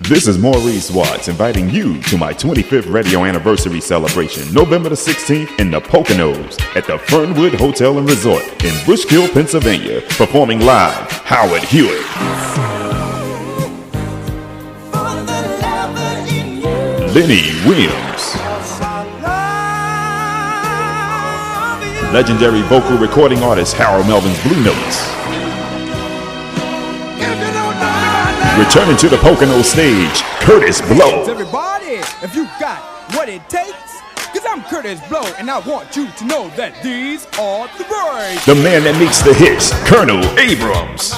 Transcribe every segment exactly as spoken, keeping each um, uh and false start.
This is Maurice Watts inviting you to my twenty-fifth radio anniversary celebration, November the sixteenth in the Poconos at the Fernwood Hotel and Resort in Bushkill, Pennsylvania. Performing live, Howard Hewitt, Lenny Williams, legendary vocal recording artist Harold Melvin's Blue Notes. Returning to the Pocono stage, Curtis Blow. Everybody, if you got what it takes, cause I'm Curtis Blow, and I want you to know that these are the boys. The man that makes the hits, Colonel Abrams.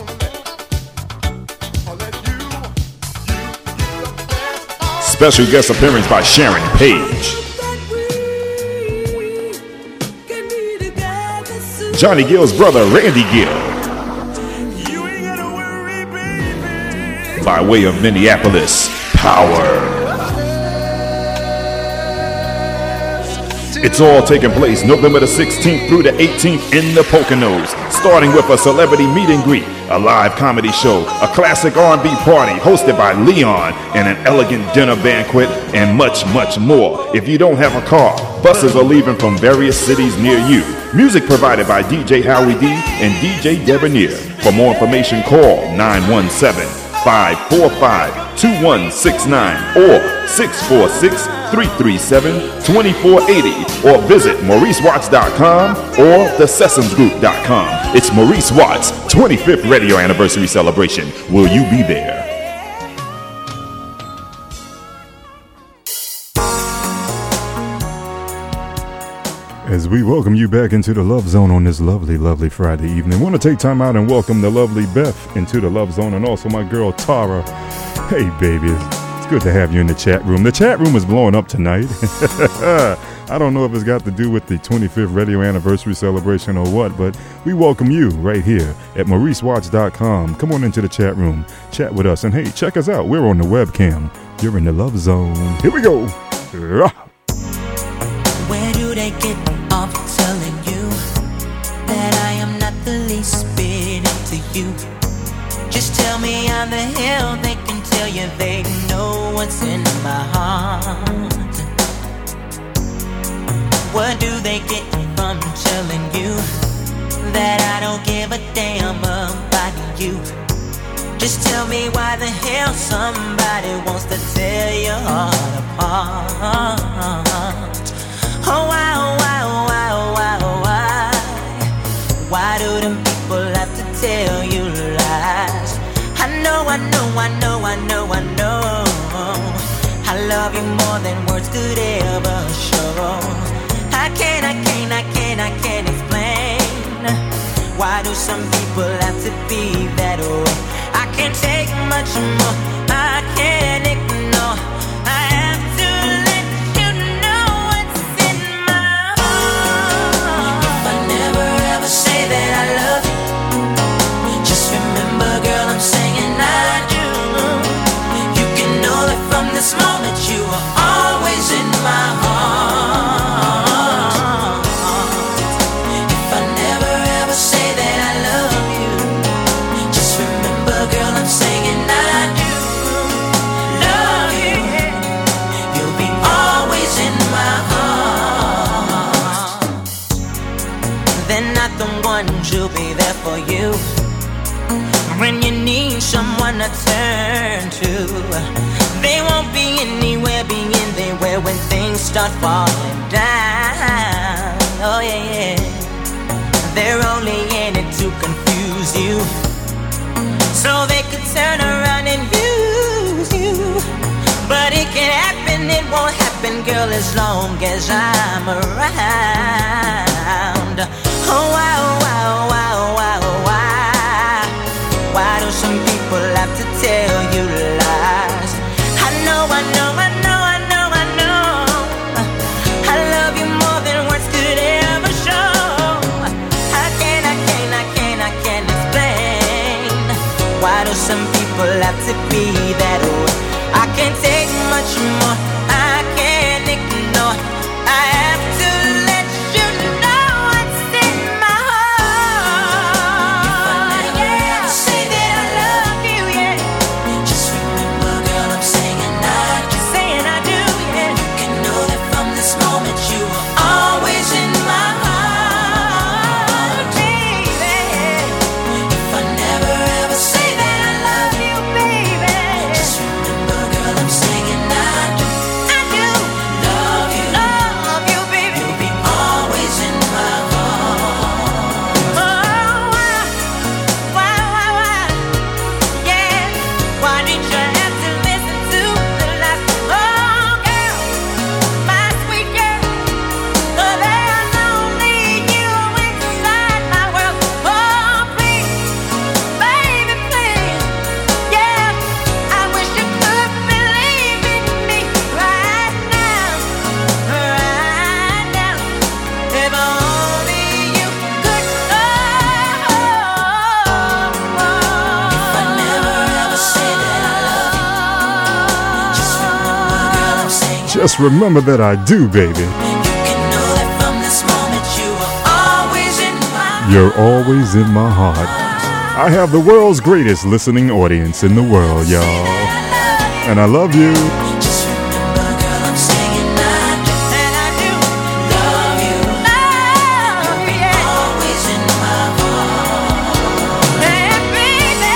Special guest appearance by Sharon Page. Johnny Gill's brother, Randy Gill. By way of Minneapolis, Power. It's all taking place November the sixteenth through the eighteenth in the Poconos, starting with a celebrity meet and greet, a live comedy show, a classic R and B party hosted by Leon, and an elegant dinner banquet, and much, much more. If you don't have a car, buses are leaving from various cities near you. Music provided by D J Howie D and D J Debonair. For more information, call nine one seven, five four five, two one six nine or six four six, three three seven, two four eight zero or visit Maurice Watts dot com or the sessions group dot com. It's Maurice Watts' twenty-fifth radio anniversary celebration. Will you be there? As we welcome you back into the Love Zone on this lovely, lovely Friday evening, I want to take time out and welcome the lovely Beth into the Love Zone, and also my girl Tara. Hey, baby, it's good to have you in the chat room. The chat room is blowing up tonight. I don't know if it's got to do with the twenty-fifth radio anniversary celebration or what, but we welcome you right here at Maurice Watts dot com. Come on into the chat room, chat with us, and hey, check us out. We're on the webcam. You're in the Love Zone. Here we go. Where do they get off telling you that I am not the least bit into you? Just tell me how the hell they can tell you they know what's in my heart. What do they get from telling you that I don't give a damn about you? Just tell me why the hell somebody wants to tear your heart apart. Oh, why, oh, why, oh, why, oh, why, oh, why? Why do them people have to tell you lies? I know, I know, I know, I know, I know I love you more than words could ever show. I can't, I can't, I can't, I can't explain. Why do some people have to be that way? I can't take much more, I can't ignore. I have to let you know what's in my heart. If I never ever say that I love you, just remember, girl, I'm saying I do. You can know that from this moment you are always in my heart. If I never ever say that I love you, just remember, girl, I'm saying I do love you. You'll be always in my heart. They're not the ones who'll be there for you when you need someone to turn to. They won't be anywhere, be anywhere when things start falling down. Oh yeah, yeah. They're only in it to confuse you, so they could turn around and use you. But it can happen, it won't happen, girl, as long as I'm around. Oh, why, oh, why, oh, why, oh, why, oh, why? Why do some people have to tell you lies? I know, I know, I know, I know, I know I love you more than words could ever show. I can't, I can't, I can't, I can't explain. Why do some people have to be that way? I can't take much more, I can't ignore. I have to let you know what's in my heart. If I never yeah. say that I love you, yeah, just remember, girl, Just remember that I do, baby. You can know that from this moment you are always in my You're always in my heart. I have the world's greatest listening audience in the world, y'all. And I love you. Just remember, girl, I'm saying I do, and I do love you. Love, yeah. Always in my heart. And baby,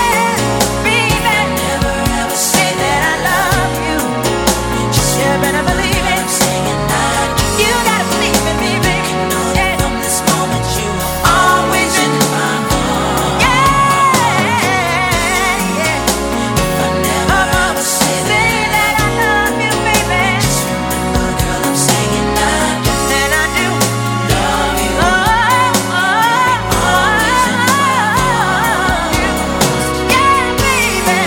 baby, never ever say that I love you. Just you better believe it. I'm saying I do. You gotta believe it, baby. Know that from this moment you are always in my heart. Yeah, yeah. If I never ever say that I love you, baby. Just remember, girl, I'm saying I do, and I do love you. Oh, oh, always in my heart. Yeah, baby.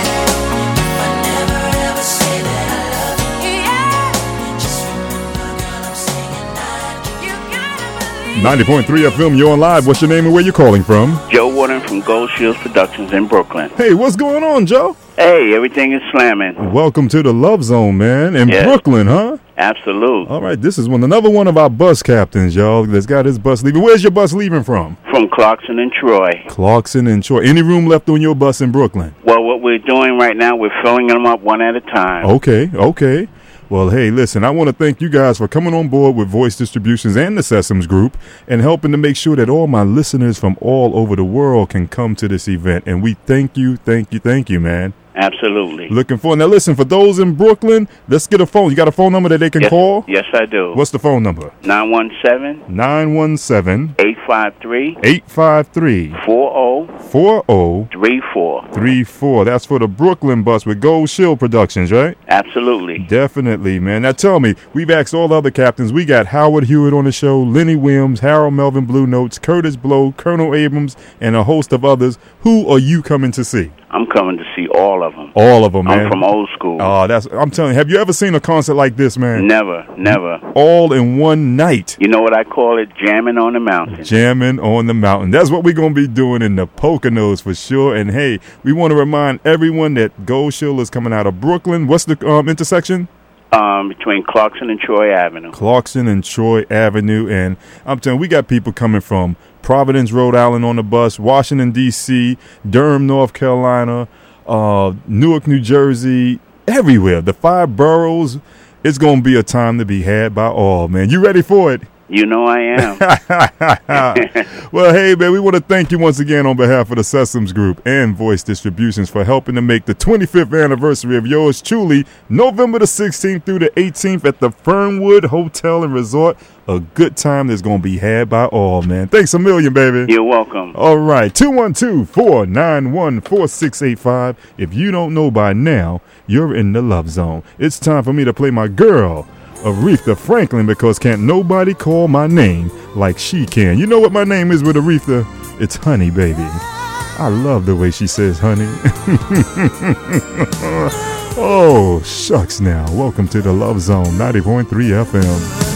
If I never ever say that I love you, yeah. Just remember, girl, I'm saying I do. You gotta believe. ninety point three F M, you're on live. What's your name and where you calling from? Joe Warden from Gold Shields Productions in Brooklyn. Hey, what's going on, Joe? Hey, everything is slamming. Welcome to the Love Zone, man. In Yes. Brooklyn, huh? Absolute. All right, this is one another one of our bus captains, y'all, that's got his bus leaving. Where's your bus leaving from? From Clarkson and Troy. Clarkson and Troy. Any room left on your bus in Brooklyn? Well, what we're doing right now, we're filling them up one at a time. Okay, okay. Well, hey, listen, I want to thank you guys for coming on board with Voice Distributions and the Sesams Group and helping to make sure that all my listeners from all over the world can come to this event. And we thank you, thank you, thank you, man. Absolutely. Looking forward. Now, listen, for those in Brooklyn, let's get a phone. You got a phone number that they can Yes, call? yes, I do. What's the phone number? nine one seven, nine one seven, eight five three, eight five three, four oh four oh three four. three four. That's for the Brooklyn bus with Gold Shield Productions, right? Absolutely. Definitely, man. Now tell me, we've asked all the other captains. We got Howard Hewitt on the show, Lenny Williams, Harold Melvin Blue Notes, Curtis Blow, Colonel Abrams, and a host of others. Who are you coming to see? I'm coming to see all of them. All of them, man. I'm from old school. Oh, that's. I'm telling you. Have you ever seen a concert like this, man? Never, never. All in one night. You know what I call it? Jamming on the mountain. Jamming on the mountain. That's what we're going to be doing in the Poconos for sure. And hey, we want to remind everyone that Gold Shield is coming out of Brooklyn. What's the um, intersection? Um, between Clarkson and Troy Avenue. Clarkson and Troy Avenue. And I'm telling you, we got people coming from Providence, Rhode Island on the bus, Washington, D C, Durham, North Carolina, uh, Newark, New Jersey, everywhere. The five boroughs. It's going to be a time to be had by all, man. You ready for it? You know I am. Well, hey, man, we want to thank you once again on behalf of the Sesams Group and Voice Distributions for helping to make the twenty-fifth anniversary of yours truly, November the sixteenth through the eighteenth at the Fernwood Hotel and Resort. A good time that's going to be had by all, man. Thanks a million, baby. You're welcome. All right, two one two, four nine one, four six eight five. If you don't know by now, you're in the Love Zone. It's time for me to play my girl, Aretha Franklin, because can't nobody call my name like she can. You know what my name is with Aretha? It's Honey, baby. I love the way she says honey. Oh, shucks now. Welcome to the Love Zone, ninety point three F M.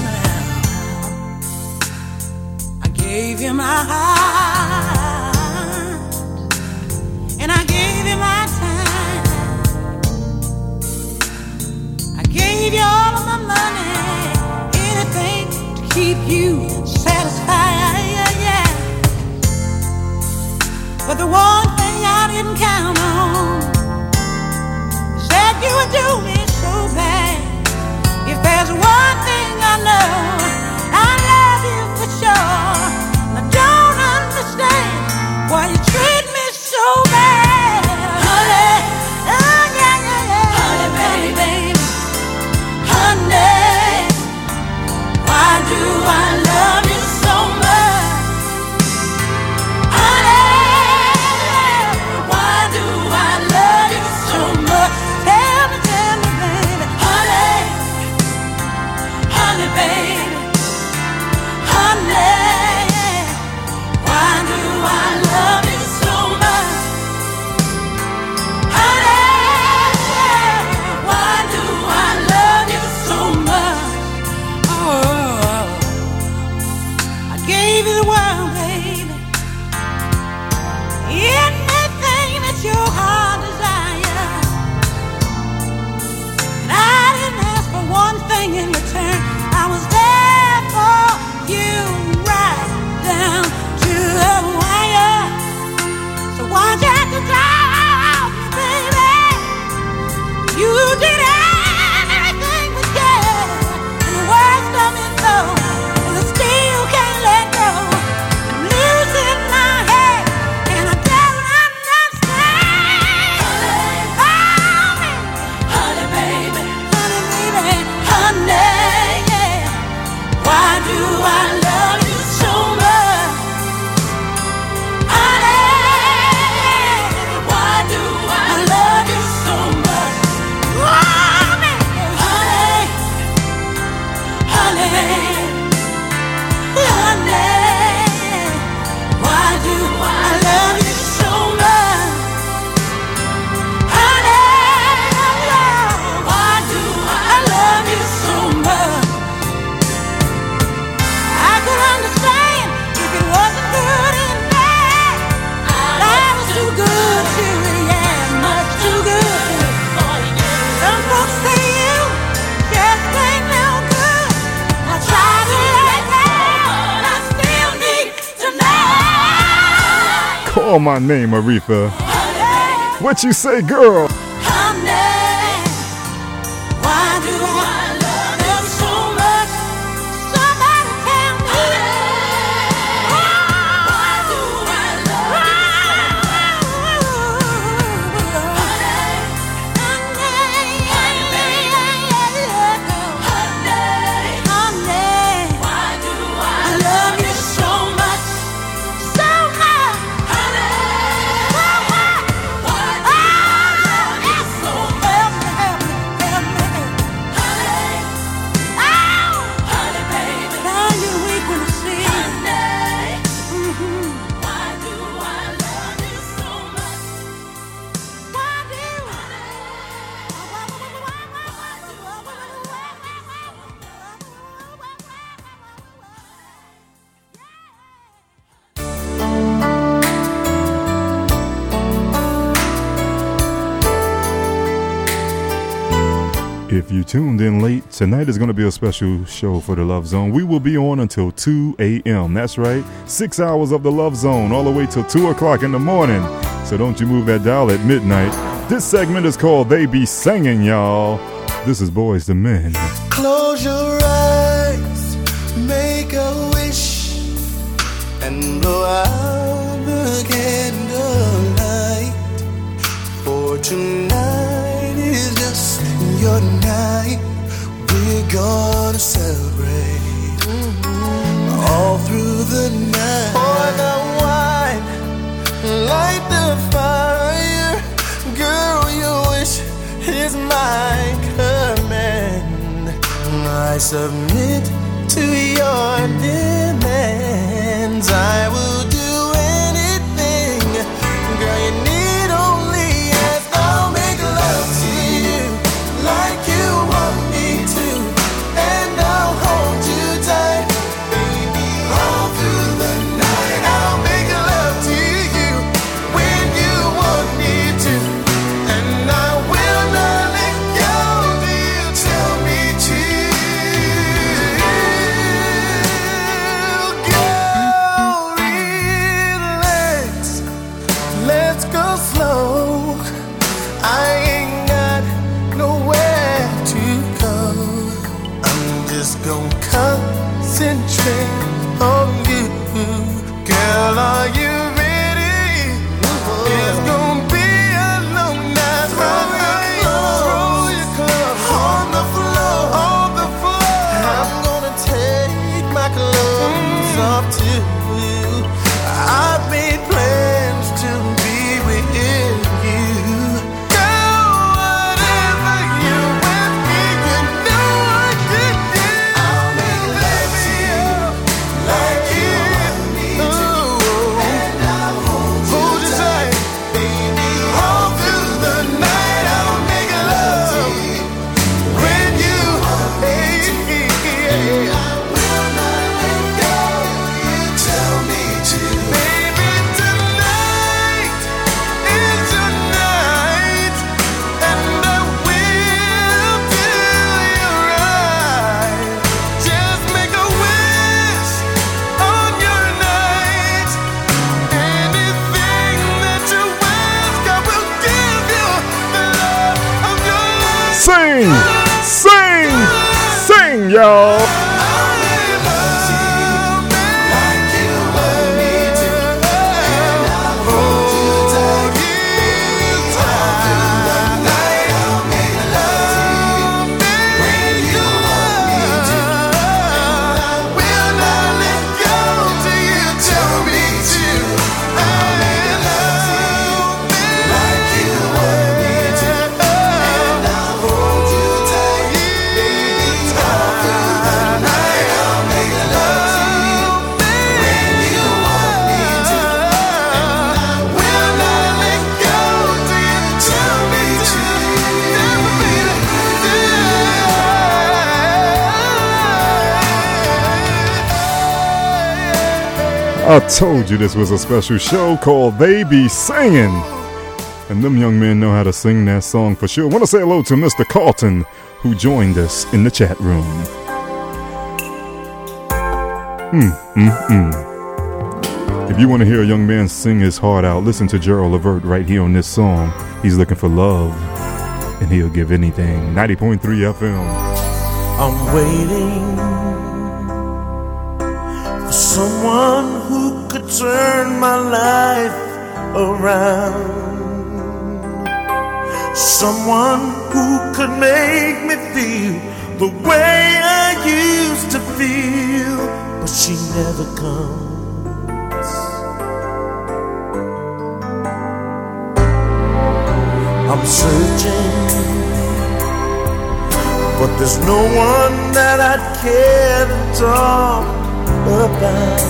I gave you my heart, and I gave you my time. I gave you all of my money, anything to keep you satisfied, yeah, yeah. But the one thing I didn't count on is that you would do me so bad. If there's one thing I know, I love you for sure. I don't understand why you treat me so bad, honey. Oh yeah, yeah, yeah, honey, baby, baby, honey. Why do I love Call my name, Aretha. Honey, What you say, girl? honey, why do I love you so much? Somebody tell me. Why do I love you so much? Honey, honey, honey, honey, why do I love you so much? So much, honey, so much. Why do I love you so much? Help me, help me, help me, honey. Oh, honey, baby, now you're weak when I see. Honey, mm-hmm. Why do I love you so much? Why do? If you tuned in late, tonight is going to be a special show for the Love Zone. We will be on until two a.m. That's right, six hours of the Love Zone, all the way till two o'clock in the morning. So don't you move that dial at midnight. This segment is called They Be Singing, y'all. This is Boys to Men. Close your eyes, make a wish, and blow out the candlelight. For tonight is just your night. We're gonna celebrate all through the night. Pour the wine, light the fire. Girl, your wish is my command. I submit to your demands. I will do anything. Girl, you need only ask. I'll make love to you like you want me to, and I'll hold you tight, baby, all through the night. I'll make love to you when you want me to, and I will not let go till you tell me to. Girl, relax, let's go slow. I ain't got nowhere to go. I'm just gonna concentrate on you. Girl, are you ready? It's gonna be a long night. Roll your clothes on the floor, on the floor. I'm gonna take my clothes off too. I've made plans to be with you. Girl, whatever you with me, you know I could do. I'll make love to you like you want me to, and I'll hold you tight, baby, all through the night. I'll make love to you when you want me to, and I will not let go. You tell me to, baby, tonight is your night, and I will do you right. Just make a wish on your night. Anything that you ask, I will give you the love of your life. Sing, sing, sing, y'all. I'll make love to you like you want me to, and I'll hold you tight, baby, all through the night. I'll make love to you when you want me to, and I will not let go till you tell me to. I'll make love to you like you want me to, and I'll hold you tight, baby, all through the night. I'll make love to you when you want me to, and I will not let go till you tell me to. I told you this was a special show called They Be Singing. And them young men know how to sing that song for sure. I want to say hello to Mister Carlton, who joined us in the chat room. Mm, mm, mm. If you want to hear a young man sing his heart out, listen to Gerald Levert right here on this song. He's looking for love, and he'll give anything. ninety point three F M. I'm waiting for someone who could turn my life around. Someone who could make me feel the way I used to feel, but she never comes. I'm searching, but there's no one that I'd care to talk about.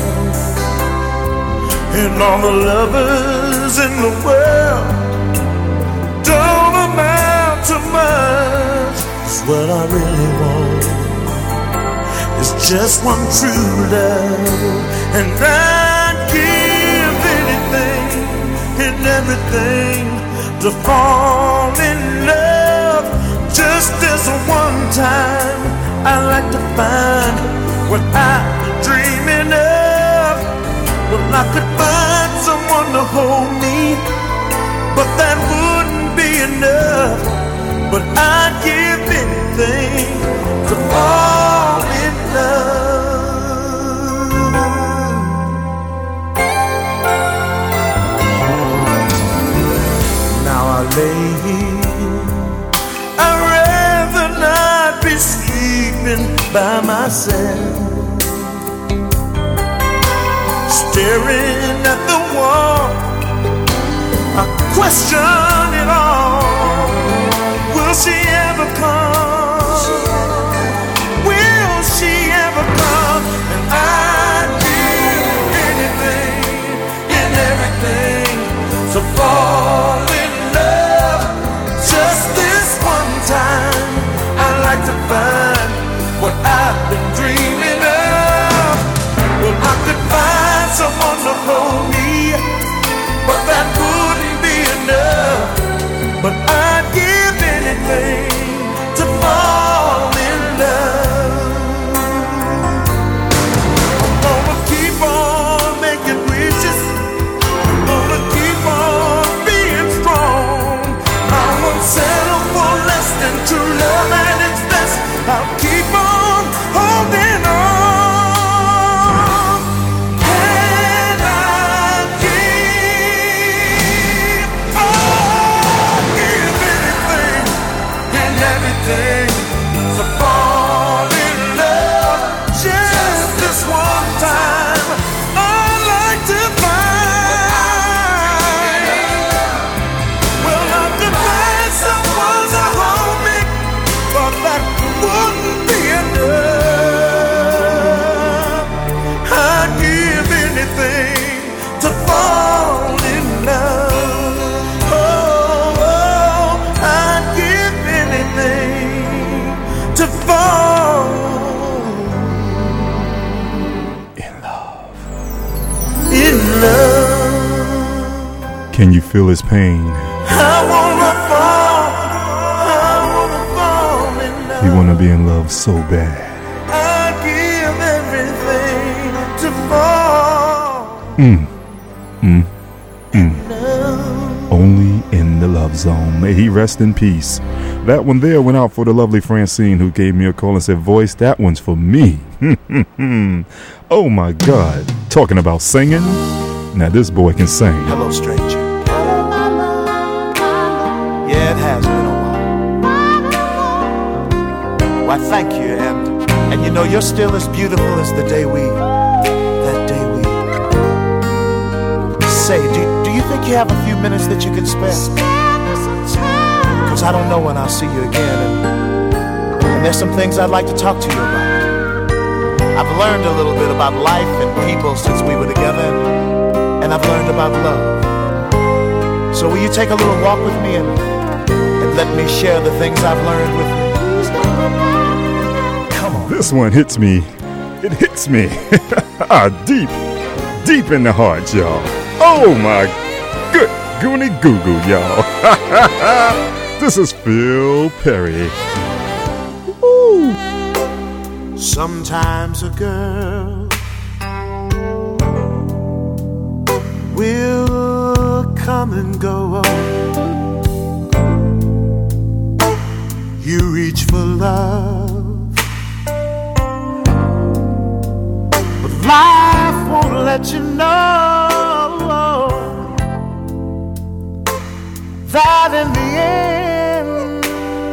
And all the lovers in the world don't amount to much. 'Cause what I really want is just one true love, and I'd give anything and everything to fall in love. Just this one time, I like to find what I've been dreaming of. Well, I could find someone to hold me, but that wouldn't be enough. But I'd give anything to fall in love. Now I lay here, I'd rather not be sleeping by myself, staring at the wall. I question it all. Will she ever come? Will she ever come? And I'd give anything and everything to fall in love. Just this one time, I'd like to find what I've been dreaming of. Well, I could find someone to hold me, but that wouldn't be enough. But I'd give anything to fall in love. I'm gonna keep on making wishes. I'm gonna keep on being strong. I won't settle for less than true love at its best. I'll keep on holding on. To fall in love, just this one time, I'd like to find. Well, I could find someone to hold me, but that wouldn't be enough. I'd give anything to fall in love. Oh, oh, I'd give anything to fall in love. In love. Can you feel his pain? I wanna fall. I wanna fall in love. You wanna be in love so bad. I give everything to fall. Mm. Mm. Mm. Only in the love zone. May he rest in peace. That one there went out for the lovely Francine, who gave me a call and said, "Voice, that one's for me." Oh my God. Talking about singing. Now this boy can sing. Hello, stranger. Yeah, it has been a while. Why, thank you, and and you know you're still as beautiful as the day we, that day we. Say, do do you think you have a few minutes that you can spare? Because I don't know when I'll see you again, and, and there's some things I'd like to talk to you about. I've learned a little bit about life and people since we were together, and, and I've learned about love. So will you take a little walk with me and, and let me share the things I've learned with you? Come on. This one hits me. It hits me. Deep, deep in the heart, y'all. Oh my good goony goo goo, y'all. This is Phil Perry. Woo. Sometimes a girl will come and go. You reach for love, but life won't let you know that in the end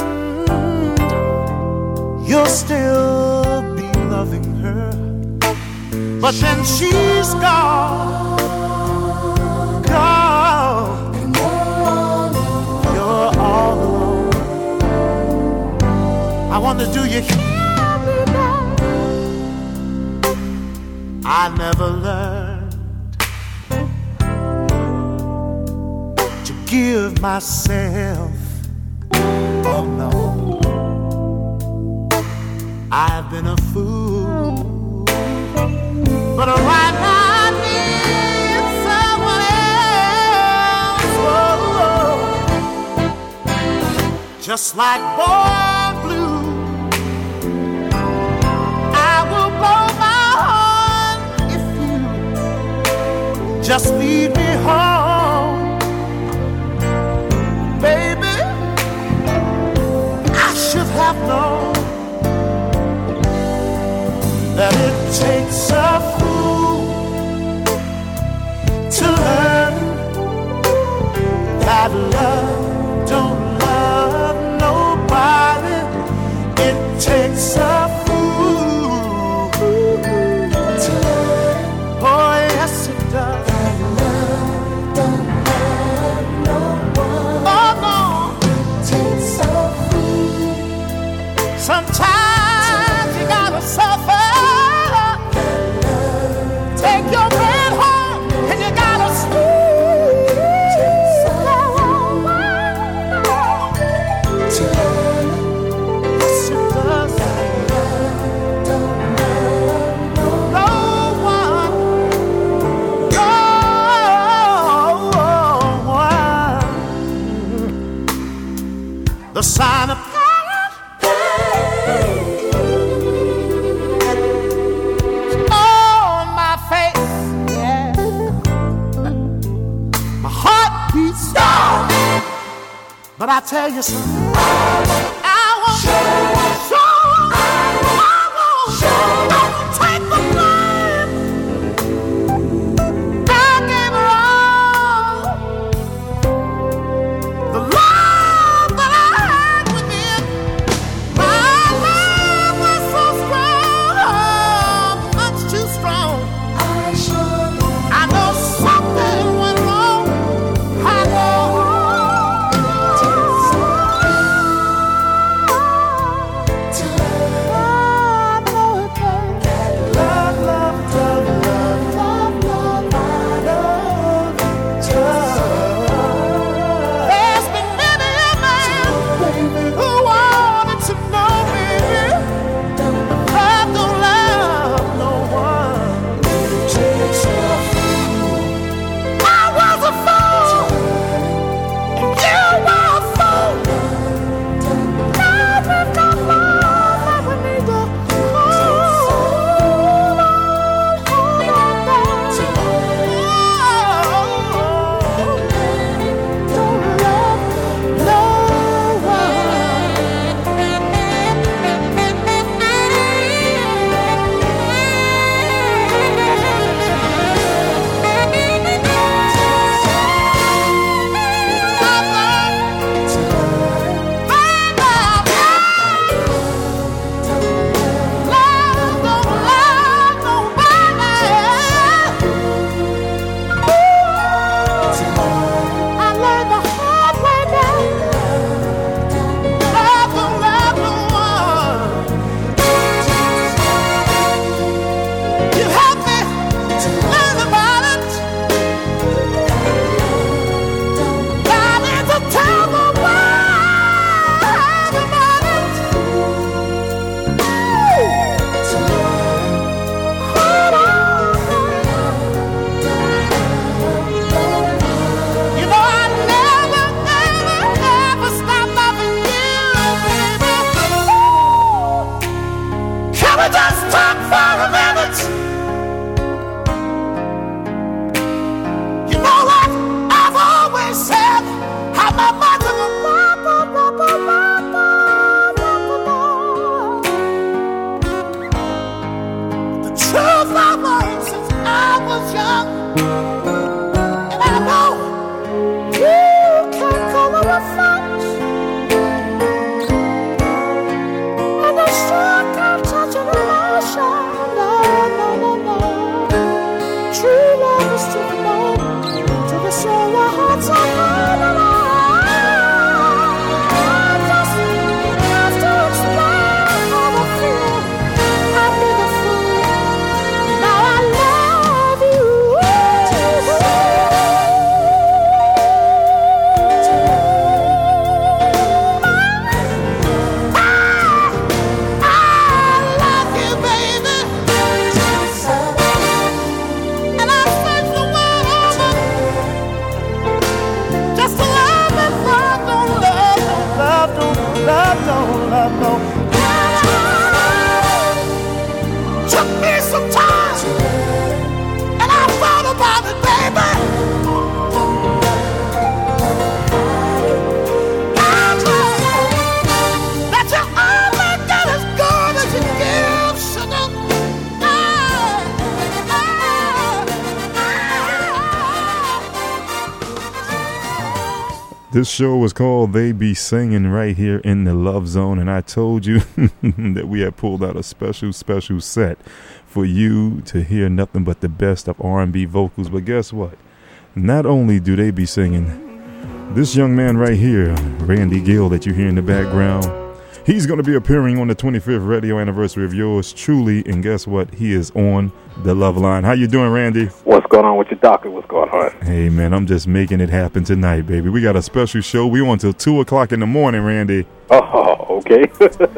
you'll still be loving her. But then she's gone, gone. You're all alone. I wonder, do you hear me now? I never learned to give myself. Oh no, I've been a fool. But right now I need someone else. Oh, just like boy blue, I will blow my horn if you just lead me home, baby. I should have known that it takes a fool to learn that love don't love nobody. It takes a fool to learn, oh yes it does, that love don't love no one. Oh no, it takes a fool. Sometimes you gotta suffer. Take your bed home and you gotta sleep. Yes, it does. No one, no one. The sign of but I tell you something, I won't show, show, I won't show, don't take the blame. Don't get me wrong, the love that I had within, my love was so strong, much too strong. I sure I know something went wrong. I know. This show is called They Be Singing right here in the Love Zone, and I told you that we had pulled out a special, special set for you to hear nothing but the best of R and B vocals. But guess what? Not only do they be singing, this young man right here, Randy Gill, that you hear in the background, he's going to be appearing on the twenty-fifth radio anniversary of yours truly, and guess what? He is on the Love Line. How you doing, Randy? What's going on with your doctor? What's going on? Hey, man, I'm just making it happen tonight, baby. We got a special show. We on till two o'clock in the morning, Randy. Oh, okay.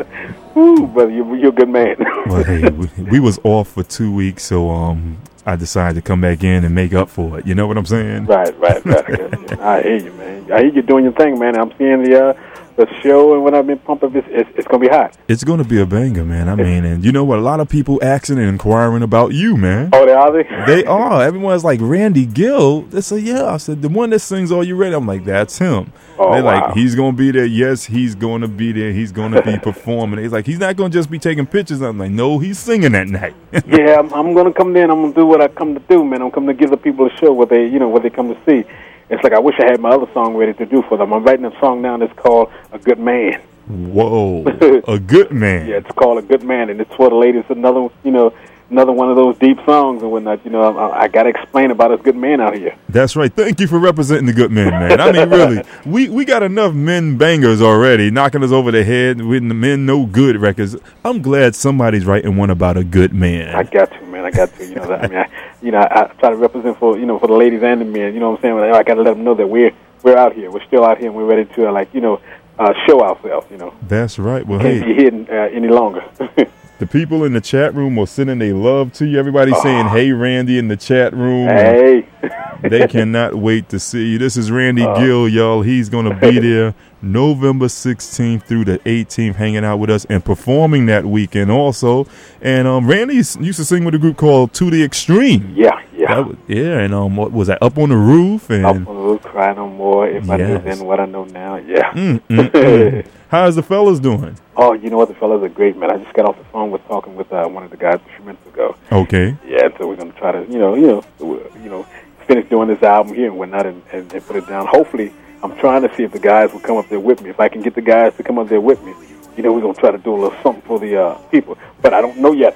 Ooh, brother, you're, you're a good man. Well, hey, we, we was off for two weeks, so um, I decided to come back in and make up for it. You know what I'm saying? Right, right, right. I, guess, I hear you, man. I hear you doing your thing, man. I'm seeing the uh, the show, and when I've been pumping, it's, it's, it's going to be hot. It's going to be a banger, man. I mean, and you know what? A lot of people asking and inquiring about you, man. Oh, they are they? They are. Everyone's like, Randy Gill. They say, yeah. I said, the one that sings Are You Ready? I'm like, that's him. Oh, They're wow. like, he's going to be there. Yes, he's going to be there. He's going to be performing. He's like, he's not going to just be taking pictures. I'm like, no, he's singing that night. Yeah, I'm, I'm going to come there and I'm going to do what I come to do, man. I'm coming to give the people a show what they, you know, what they come to see. It's like I wish I had my other song ready to do for them. I'm writing a song now that's called A Good Man. Whoa, a good man. Yeah, it's called A Good Man, and it's for the ladies. Another, you know, another one of those deep songs and whatnot. You know, I, I got to explain about this good man out here. That's right. Thank you for representing the good men, man. I mean, really, we, we got enough men bangers already, knocking us over the head with the men no good records. I'm glad somebody's writing one about a good man. I got to, man. I got to. You know, that, I mean, I, you know, I, I try to represent for you know for the ladies and the men. You know what I'm saying? I got to let them know that we're we're out here. We're still out here, and we're ready to uh, like you know uh, show ourselves. You know. That's right. Well, can't hey, be hidden uh, any longer. The people in the chat room are sending their love to you. Everybody's oh. saying, hey, Randy, in the chat room. Hey. They cannot wait to see you. This is Randy uh. Gill, y'all. He's going to be there November sixteenth through the eighteenth, hanging out with us and performing that weekend also. And um, Randy used to sing with a group called To the Extreme. Yeah, yeah. That was, yeah, and um, what was that, Up on the Roof? And Up on the Roof, Cry No More, If yes. I Knew Then What I Know Now. Yeah. Mm, mm, mm. How's the fellas doing? Oh, you know what? The fellas are great, man. I just got off the phone with talking with uh, one of the guys a few minutes ago. Okay. Yeah, so we're going to try to, you know, you know, you know, finish doing this album here and whatnot and, and, and put it down. Hopefully, I'm trying to see if the guys will come up there with me. If I can get the guys to come up there with me, you know, we're going to try to do a little something for the uh, people. But I don't know yet.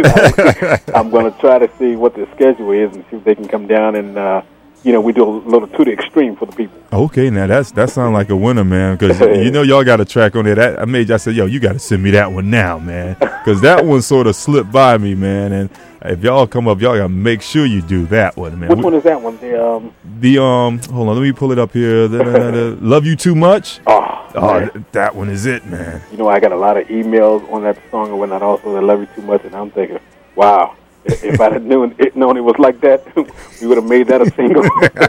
I'm going to try to see what their schedule is and see if they can come down and, uh, you know, we do a little To the Extreme for the people. Okay, now that's that sounds like a winner, man. Because you know y'all got a track on there. That I made. I said, yo, you got to send me that one now, man. Because that one sort of slipped by me, man. And if y'all come up, y'all got to make sure you do that one, man. Which one is that one? The um. The um. Hold on, let me pull it up here. The, the, the, the Love You Too Much. Oh, oh th- that one is it, man. You know, I got a lot of emails on that song and whatnot. Also, that Love You Too Much, and I'm thinking, wow. If I had known it, known it was like that, we would have made that a single.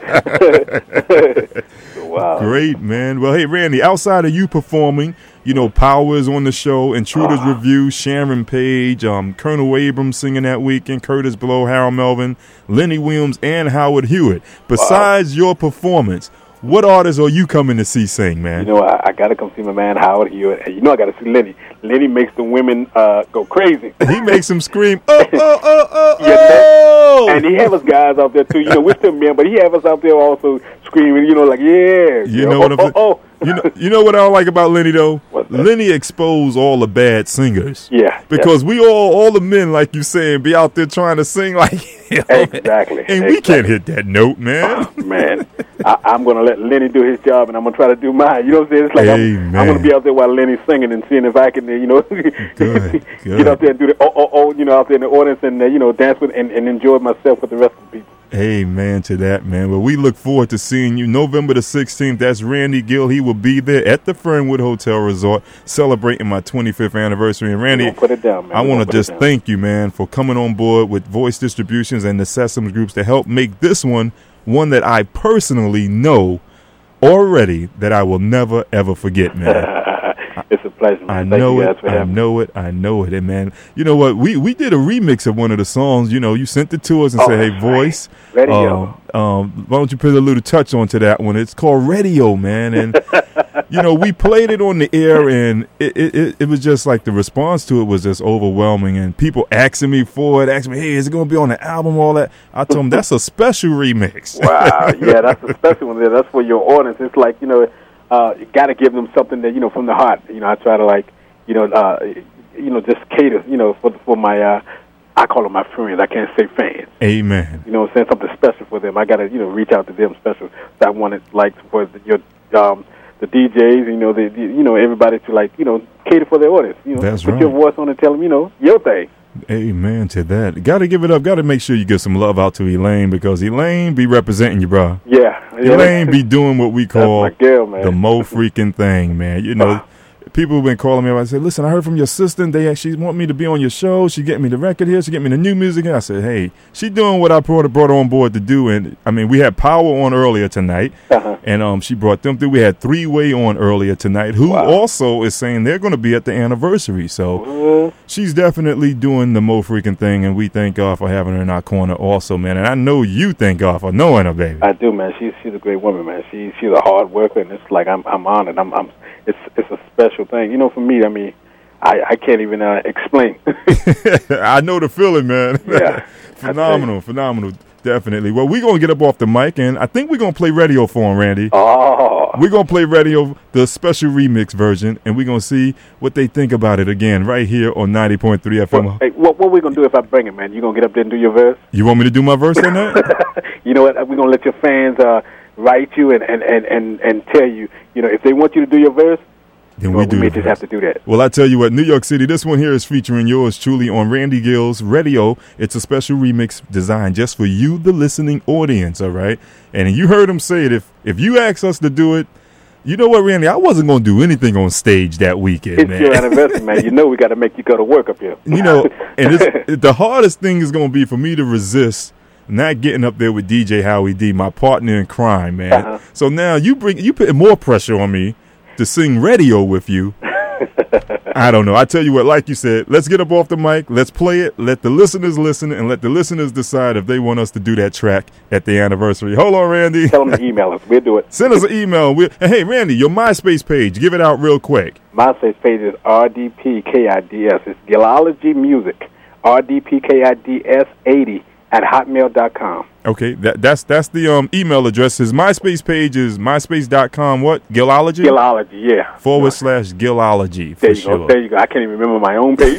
Wow. Great, man. Well, hey, Randy, outside of you performing, you know, Power is on the show, Intruders uh, Review, Sharon Page, um, Colonel Abrams singing that weekend, Curtis Blow, Harold Melvin, Lenny Williams, and Howard Hewitt. Besides wow. your performance, what artists are you coming to see sing, man? You know, I, I got to come see my man Howard Hewitt. And you know I got to see Lenny. Lenny makes the women uh, go crazy. He makes them scream, oh, oh, oh, oh, yeah, oh. And he have us guys out there, too. You know, we're still men, but he have us out there also screaming, you know, like, yeah. You, you know, know what oh, I'm oh, oh. You know, you know what I don't like about Lenny, though? Lenny exposed all the bad singers. Yeah. Because yeah. we all, all the men, like you saying, be out there trying to sing like him. Exactly. And exactly. we can't hit that note, man. Oh, man. I, I'm going to let Lenny do his job, and I'm going to try to do mine. You know what I'm saying? It's like I'm, I'm going to be out there while Lenny's singing and seeing if I can, you know, good, good. get out there and do the oh, oh, oh, you know, out there in the audience and, uh, you know, dance with and, and enjoy myself with the rest of the people. Amen to that, man. Well, we look forward to seeing you November the sixteenth. That's Randy Gill. He will be there at the Fernwood Hotel Resort celebrating my twenty-fifth anniversary. And Randy, put it down, man. I want to just thank you, man, for coming on board with Voice Distributions and the Sesame Groups to help make this one one that I personally know already that I will never, ever forget, man. It's a pleasure, man. I Thank know you it. guys for I having know me. it. I know it. And, man, you know what? We we did a remix of one of the songs. You know, you sent it to us and oh, said, hey, Voice. Radio. Um, um, why don't you put a little touch onto that one? It's called Radio, man. And, you know, we played it on the air, and it, it, it, it was just like the response to it was just overwhelming. And people asking me for it, asking me, hey, is it going to be on the album, all that? I told them, that's a special remix. Wow. Yeah, that's a special one there. That's for your audience. It's like, you know, uh, you got to give them something that, you know, from the heart. You know, I try to, like, you know, uh, you know, just cater, you know, for for my, uh, I call them my friends. I can't say fans. Amen. You know what I'm saying? Something special for them. I got to, you know, reach out to them special. So I wanted, like, for the, your, um, the D Js, you know, the, the, you know, everybody to, like, you know, cater for their audience. You know, That's put right. your voice on and tell them, you know, your thing. Amen to that. Got to give it up. Got to make sure you get some love out to Elaine, because Elaine be representing you, bro. Yeah. yeah. Elaine be doing what we call That's my girl, man. the mo freaking thing, man. You know, people have been calling me up. I said, listen, I heard from your sister, and they actually want me to be on your show. She get me the record here. She get me the new music here. I said, hey, she doing what I brought, brought her on board to do. And, I mean, we had Power on earlier tonight, uh-huh. and um, she brought them through. We had Three-Way on earlier tonight, who wow. also is saying they're going to be at the anniversary. So mm-hmm. she's definitely doing the mo freaking thing, and we thank God for having her in our corner also, man. And I know you thank God for knowing her, baby. I do, man. She's she's a great woman, man. She she's a hard worker, and it's like I'm I'm honored. I'm I'm it's it's a special thing, you know. For me, I mean, I I can't even uh, explain. I know the feeling, man. Yeah, phenomenal, phenomenal, definitely. Well, we're gonna get up off the mic, and I think we're gonna play radio for him, Randy. Oh, we're gonna play radio, the special remix version, and we're gonna see what they think about it again right here on ninety point three F M. Well, hey, what what we gonna do if I bring it, man? You gonna get up there and do your verse? You want me to do my verse on that? You know what? We're gonna let your fans uh, write you and, and, and, and, and tell you, you know, if they want you to do your verse, then well, we do we may the just verse. have to do that. Well, I tell you what, New York City, this one here is featuring yours truly on Randy Gill's radio. It's a special remix designed just for you, the listening audience, all right? And you heard him say it. If if you ask us to do it, you know what, Randy? I wasn't going to do anything on stage that weekend, it's man. your anniversary, man. You know we got to make you go to work up here. You know, and it's, the hardest thing is going to be for me to resist not getting up there with D J Howie D, my partner in crime, man. Uh-huh. So now you bring you put more pressure on me to sing radio with you. I don't know. I tell you what, like you said, let's get up off the mic. Let's play it. Let the listeners listen, and let the listeners decide if they want us to do that track at the anniversary. Hold on, Randy. Tell them to email us. We'll do it. Send us an email. We'll, and hey, Randy, your MySpace page, give it out real quick. MySpace page is R D P K I D S. It's Gillology Music. R D P K I D S eighty at hotmail dot com. Okay, that, that's that's the um email address. His MySpace page is myspace dot com. What? Gillology? Gillology, yeah. Forward slash Gillology, for there you sure. Go. There you go. I can't even remember my own page.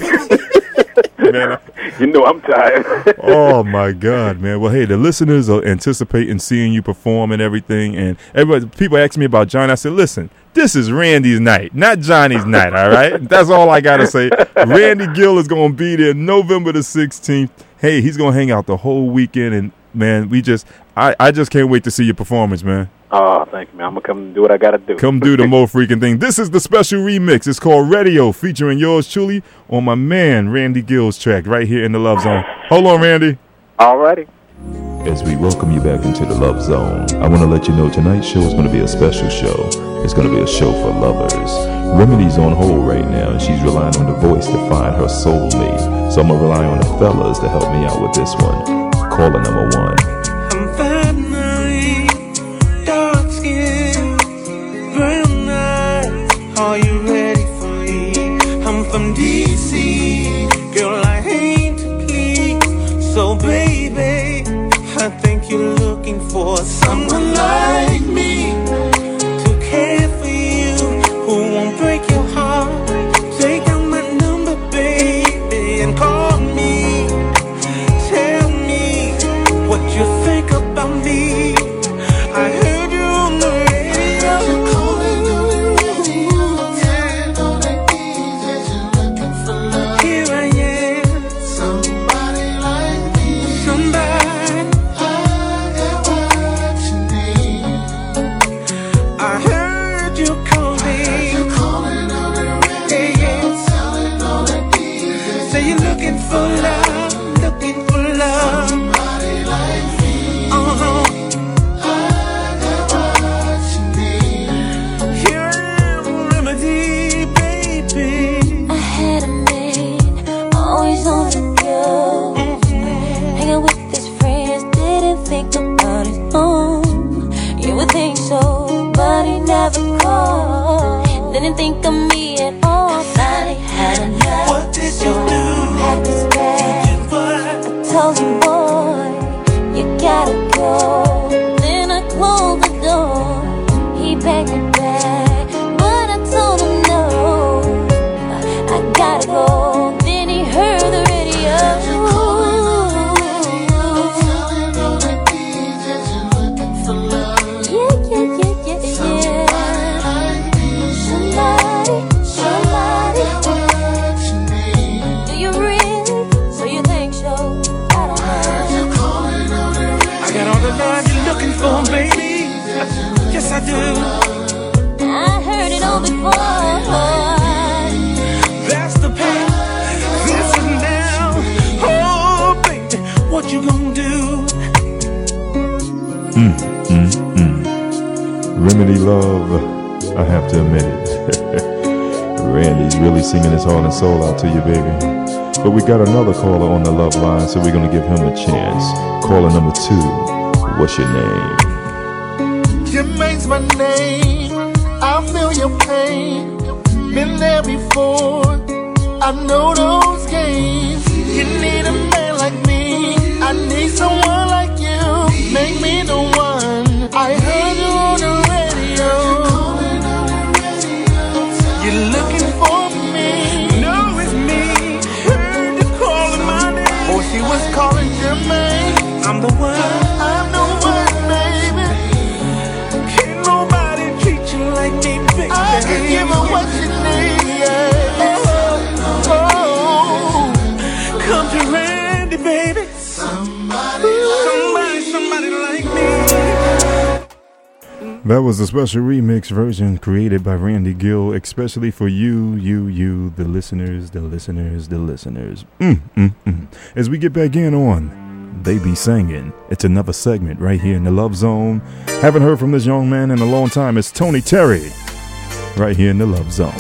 Man, I, you know I'm tired. Oh, my God, man. Well, hey, the listeners are anticipating seeing you perform and everything. And everybody, people ask me about Johnny. I said, listen, this is Randy's night, not Johnny's night, all right? That's all I got to say. Randy Gill is going to be there November the sixteenth. Hey, he's going to hang out the whole weekend. And, man, we just, I, I just can't wait to see your performance, man. Oh, thank you, man. I'm going to come and do what I got to do. Come do the mo freaking thing. This is the special remix. It's called Radio, featuring yours truly on my man, Randy Gill's track right here in the Love Zone. Hold on, Randy. All righty. As we welcome you back into the Love Zone, I want to let you know tonight's show is going to be a special show. It's going to be a show for lovers. Remedy's on hold right now, and she's relying on the voice to find her soulmate. So I'm going to rely on the fellas to help me out with this one. Caller number one. I'm five nine, dark skin, brown eyes. Are you ready for me? I'm from D C, girl, I hate to please. So baby, I think you're looking for someone like me to care for you, who won't break your heart. Take down my number, baby, and call me. Tell me what you think about me. I heard you on the radio. You're calling on the radio. Yeah, all that means is you're looking for love. Here I am, somebody like me. Somebody. I got what you need. Remedy love, I have to admit it. Randy's really singing his heart and soul out to you, baby. But we got another caller on the love line, so we're going to give him a chance. Caller number two, what's your name? Jermaine's my name. I feel your pain. Been there before. I know those games. You need a man like me. I need someone like you. Make me the one. I heard you on the radio. You're looking for me. No, it's me. Heard you calling my name. Oh, she was calling Jermaine. I'm the one. I'm the one, baby. Can't nobody treat you like me, baby. I can give her what she needs. Yeah. Oh, oh. Come to Randy, baby. Somebody, somebody, somebody like me. That was a special remix version created by Randy Gill, especially for you, you, you, the listeners, the listeners, the listeners. Mm, mm, mm. As we get back in on They Be Singing, it's another segment right here in the Love Zone. Haven't heard from this young man in a long time. It's Tony Terry right here in the Love Zone.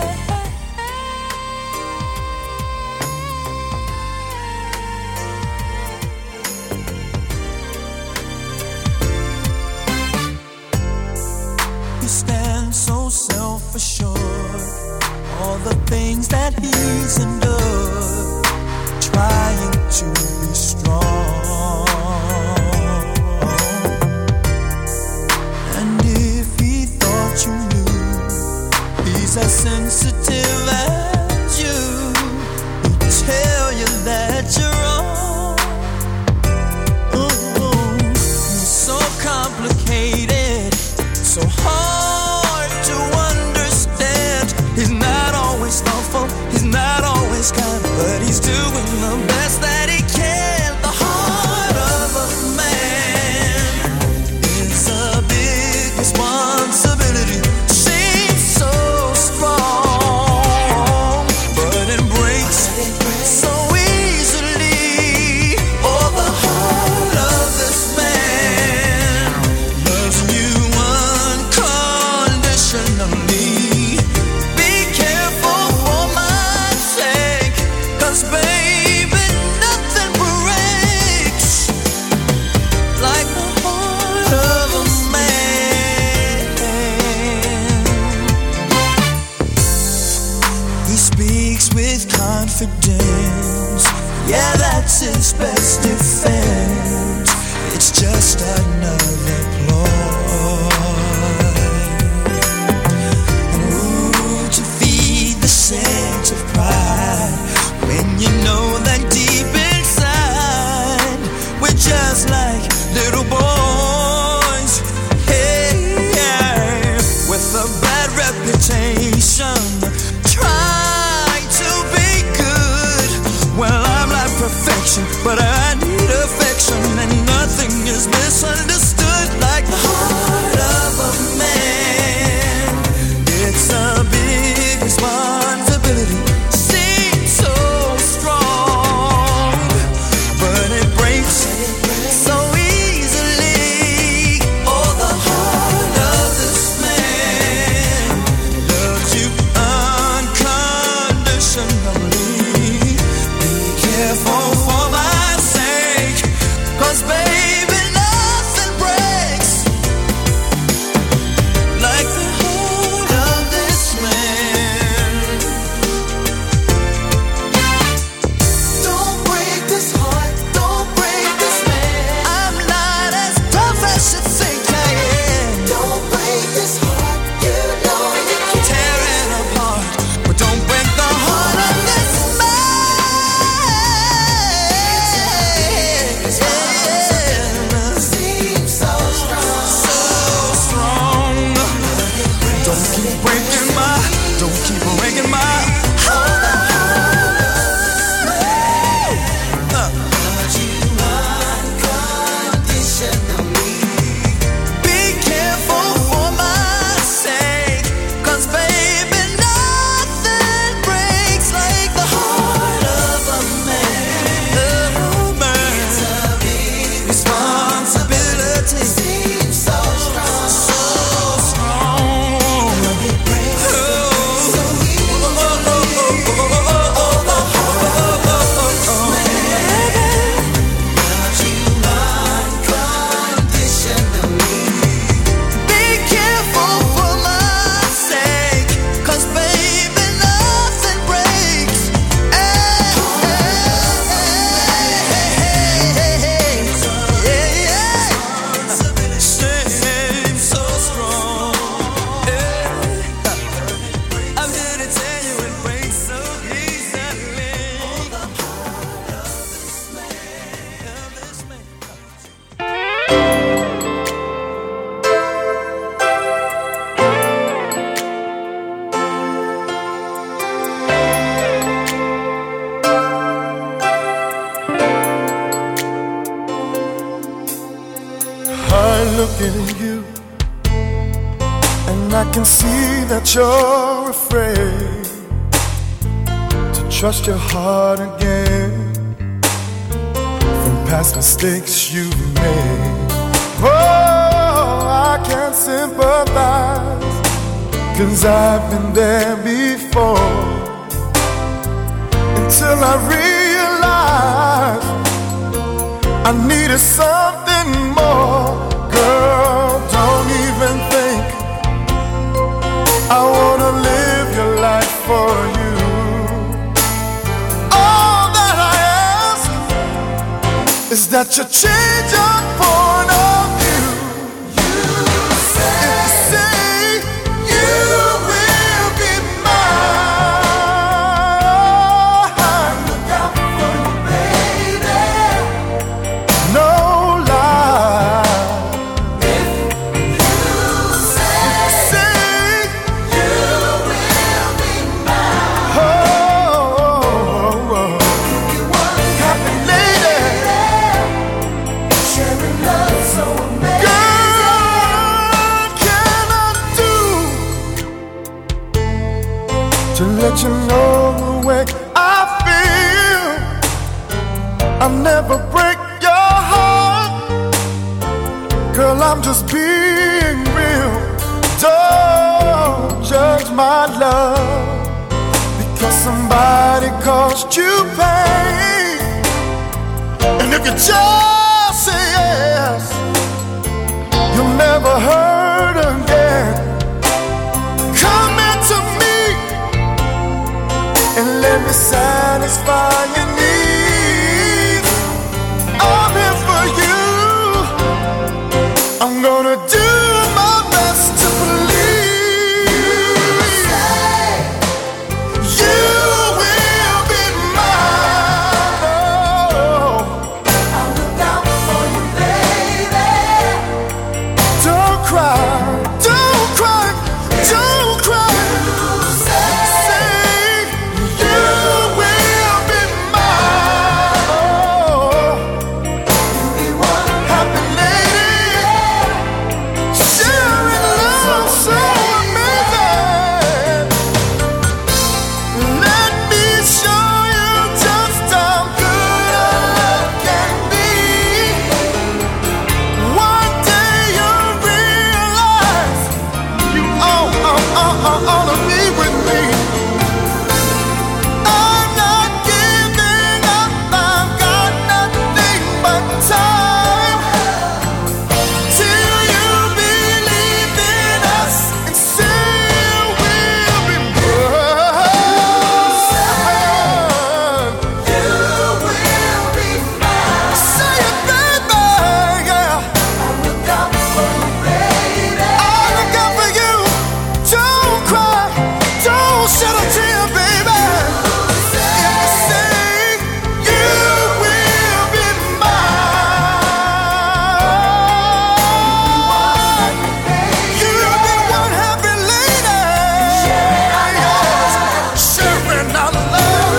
He stands so self-assured, all the things that he's endured, trying to be strong. And if he thought you knew he's as sensitive as you, he'd tell you that you're wrong. Oh, he's so complicated, so hard to understand. He's not always thoughtful, he's not always kind, but he's doing the best that he can. The heart of a man is a big responsibility. Seems so strong, but it breaks so easily. Oh, the heart of this man loves you unconditionally. Be careful for my sake, 'cause baby, nothing breaks like the heart of a man. He speaks with confidence, yeah, that's his best defense. It's just another ploy. Ooh, to feed the sense of pride, when you know that deep inside we're just like little boys. Hey, yeah, with a bad reputation, try to be good. Well, I'm like perfection, but I need affection, and nothing is misunderstood like the heart of a man. It's a big responsibility. Seems so strong, but it breaks so easily. Oh, the heart of this man loves you unconditionally. Be careful for my sake, 'cause baby, nothing breaks like the heart of this man. Don't break this heart, don't break this man. I'm not as tough as you think I am. Don't break this heart, you know you can. Tear it apart, but don't break the heart of this man. Seems so strong, so strong. Don't keep breaking my, don't keep breaking my heart. Be careful for my sake, 'cause baby, nothing breaks like the heart of a man. Oh, man. It's a big responsibility. Seems so strong, so see that you're afraid to trust your heart again from past mistakes you've made. Oh, I can't sympathize, 'cause I've been there before. Until I realized I needed something more. Girl, don't even think I wanna live your life for you. All that I ask is that you change your point of view. You say, if you say you will be mine, look out for you, baby. No lie. If you say, if you say you will be mine, oh, oh, oh. You want happy lady, sharing love so amazing. Girl, can I do to let you know the way I feel? I'll never break your heart. Girl, I'm just being real. Don't judge my love because somebody caused you pain. And if you just say yes, you'll never hurt again. Come into me and let me satisfy your needs. I'm here for you. I'm gonna do my best to believe. You will be mine. Oh, I'll look out for you, baby. Don't cry, don't cry, don't cry. Say you will be mine. Oh, you'll be one happy lady, sharing love so amazing. Let me show you just how good our love can be. One day you'll realize you all, all, all, all, all of me with me. I'm not giving up, I've got nothing but time till you believe in us and say we'll be good. You will be mine. Say it, baby, yeah. I'll look out for you, baby. I'll look out for you. Don't cry, don't shed a tear, baby. If you say you will be mine, you'll be one happy lady. Sharing our love, sharing our love,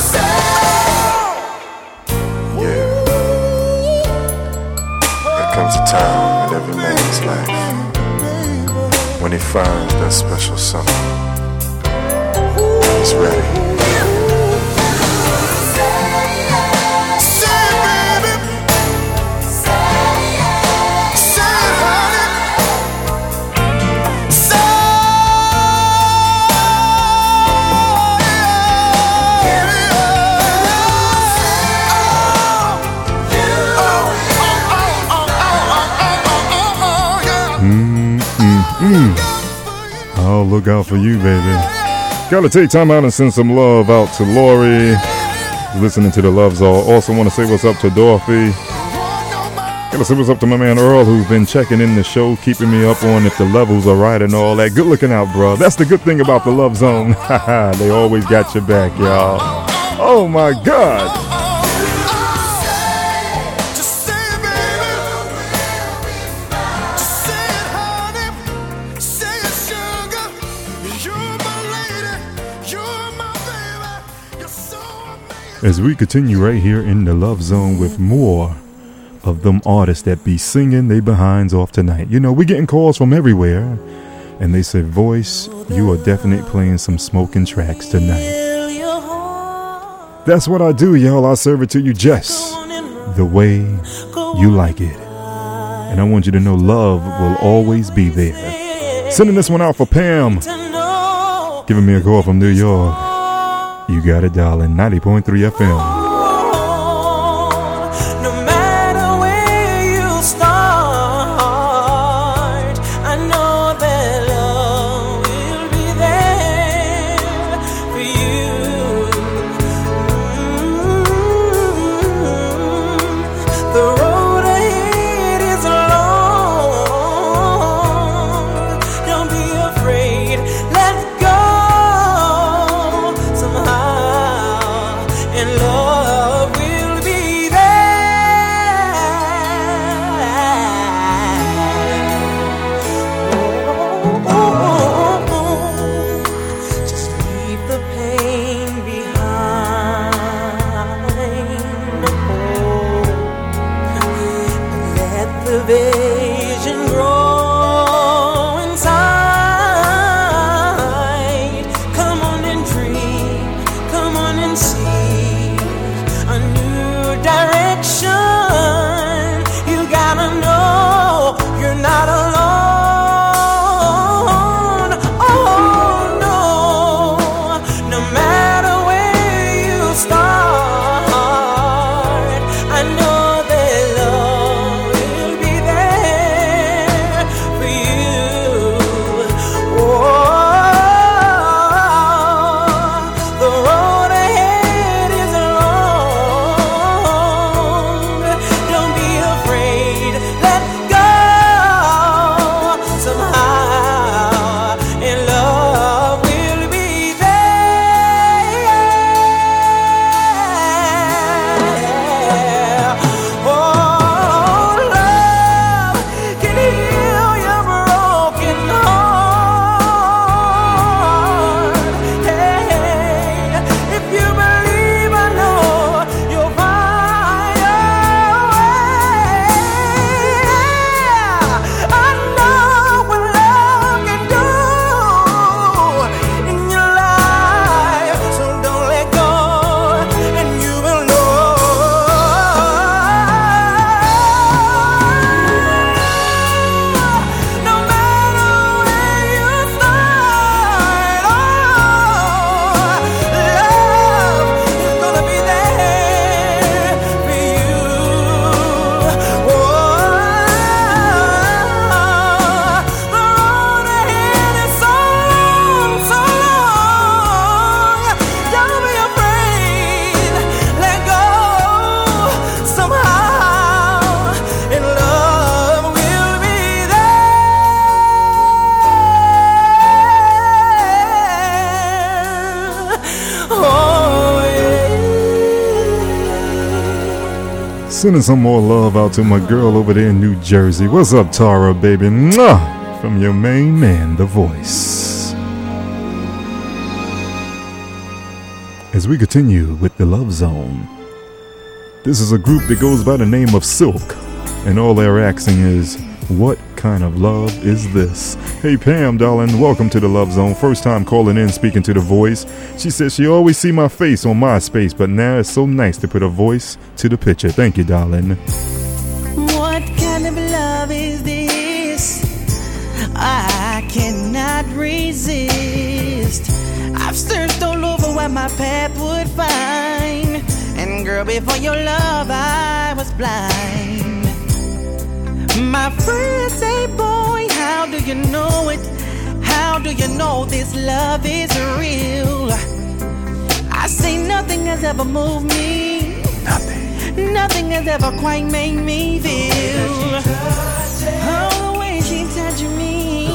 Yeah. There comes a time in every man's life when he finds that special something. He's ready. Say it, baby. Say it, honey. Say Mm-mm-mm. I'll look out for you, baby. Gotta take time out and send some love out to Lori, listening to the Love Zone. Also want to say what's up to Dorothy. Gotta say what's up to my man Earl, who's been checking in the show, keeping me up on if the levels are right and all that. Good looking out, bro. That's the good thing about the Love Zone. They always got your back, y'all. Oh my God. As we continue right here in the Love Zone with more of them artists that be singing they behinds off tonight. You know, we getting calls from everywhere. And they said, Voice, you are definitely playing some smoking tracks tonight. That's what I do, y'all. I serve it to you just the way you like it. And I want you to know love will always be there. Sending this one out for Pam. Giving me a call from New York. You got it, darling. ninety point three F M. Sending some more love out to my girl over there in New Jersey. What's up, Tara, baby? Mwah! From your main man, The Voice. As we continue with the Love Zone, this is a group that goes by the name of Silk, and all they're asking is, what kind of love is this? Hey Pam, darling, welcome to the Love Zone. First time calling in, speaking to The Voice. She says she always see my face on MySpace, but now it's so nice to put a voice to the picture. Thank you, darling. What kind of love is this? I cannot resist. I've searched all over what my path would find, and girl, before your love I was blind. My friends say, boy, how do you know it? How do you know this love is real? I say nothing has ever moved me. Nothing. Nothing has ever quite made me feel. Oh, the way she touches me.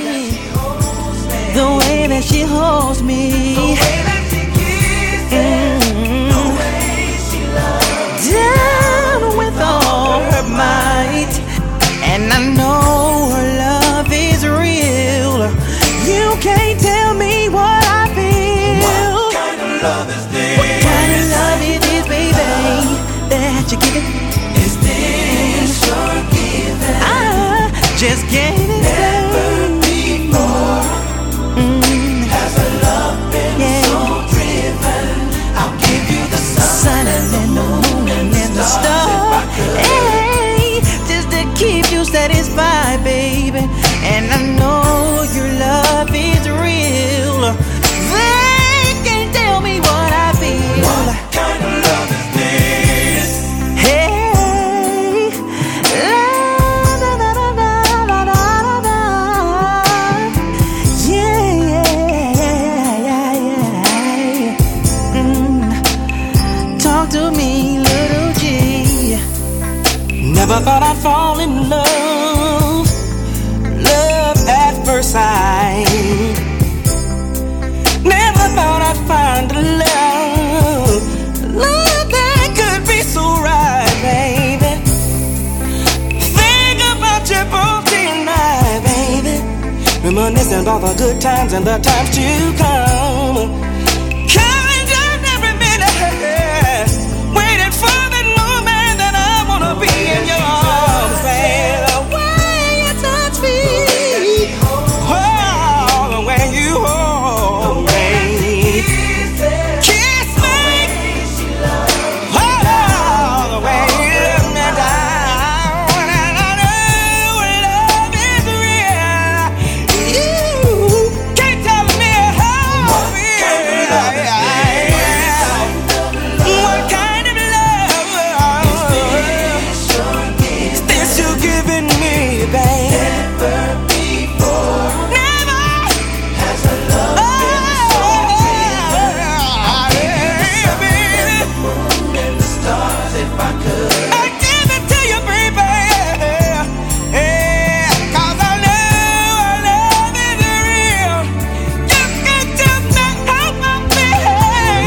The way that she holds me. The way that she kisses me. The way she loves me. Down with all her might. And I know her love is real. You can't tell me what I feel. What kind of love is this? What kind of love is this, baby, that you give it? Is this your giving? I just can't explain. Never before. Never thought I'd fall in love, love at first sight. Never thought I'd find a love, love that could be so right, baby. Think about you both tonight, baby. Reminiscing about the good times and the times to come. Counting down every minute, waiting for that moment that I wanna be in your arms, baby. The way you touch me, oh, the way you hold me, kiss me, oh, the way you let me down, and I know love is real. You can't tell me how I feel. What kind of love is this you're giving me, babe? Never before, never has a love been so tender. Baby, the moon and the stars, if I could, I'd give it to you, baby. Yeah, 'cause I know our love is real. You can just not help my feelings.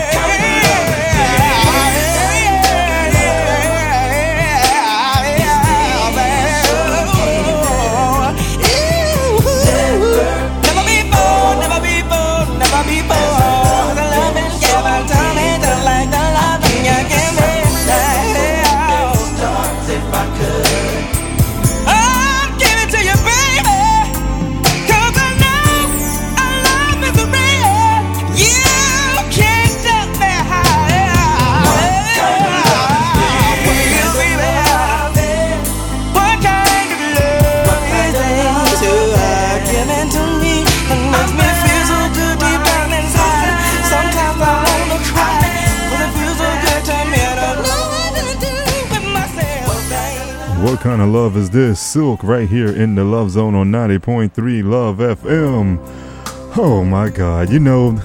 Never before, never before, never before. The love is given to me just like the love you give me. If I could, I'd give it to you, baby. 'Cause I know our love is real. You can't tell me how. What kind of love is this you are giving to me? It makes me feel so good deep down inside. Sometimes I wanna cry, but it feels so good to me. I don't know what to do with myself, baby. What kind of love is this? Silk right here in the Love Zone on ninety point three Love F M. Oh my God, you know,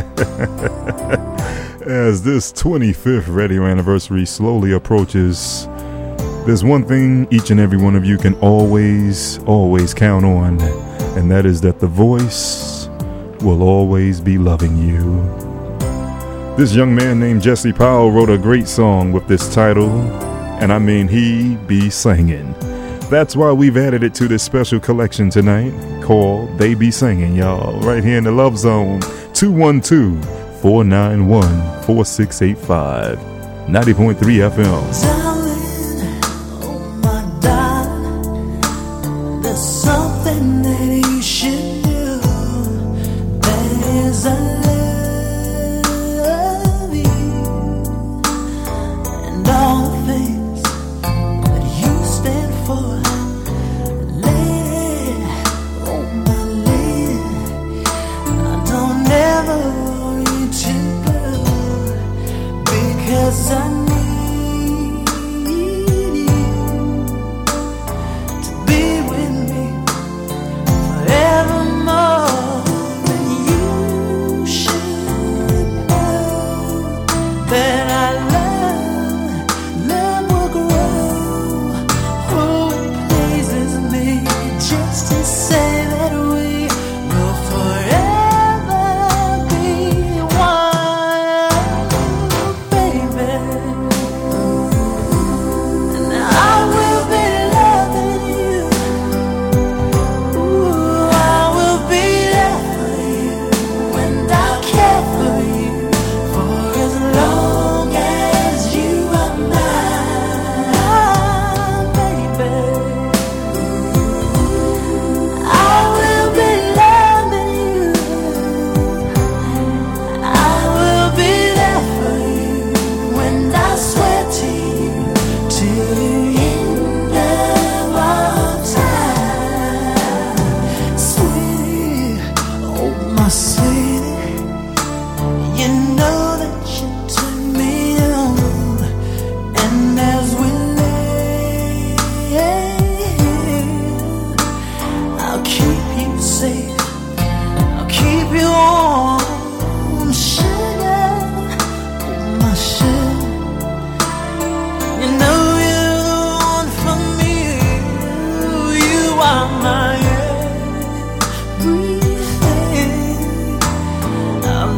as this twenty-fifth radio anniversary slowly approaches, there's one thing each and every one of you can always, always count on, and that is that the voice will always be loving you. This young man named Jesse Powell wrote a great song with this title, and I mean he be singing. That's why we've added it to this special collection tonight called They Be Singing, y'all, right here in the Love Zone. Two one two, four nine one, four six eight five, ninety point three F M. There's something that you should do. There's a love you, and all the things that you stand for. Lady, oh my lady, I don't ever want you to go, because I need you to be with me forevermore. And you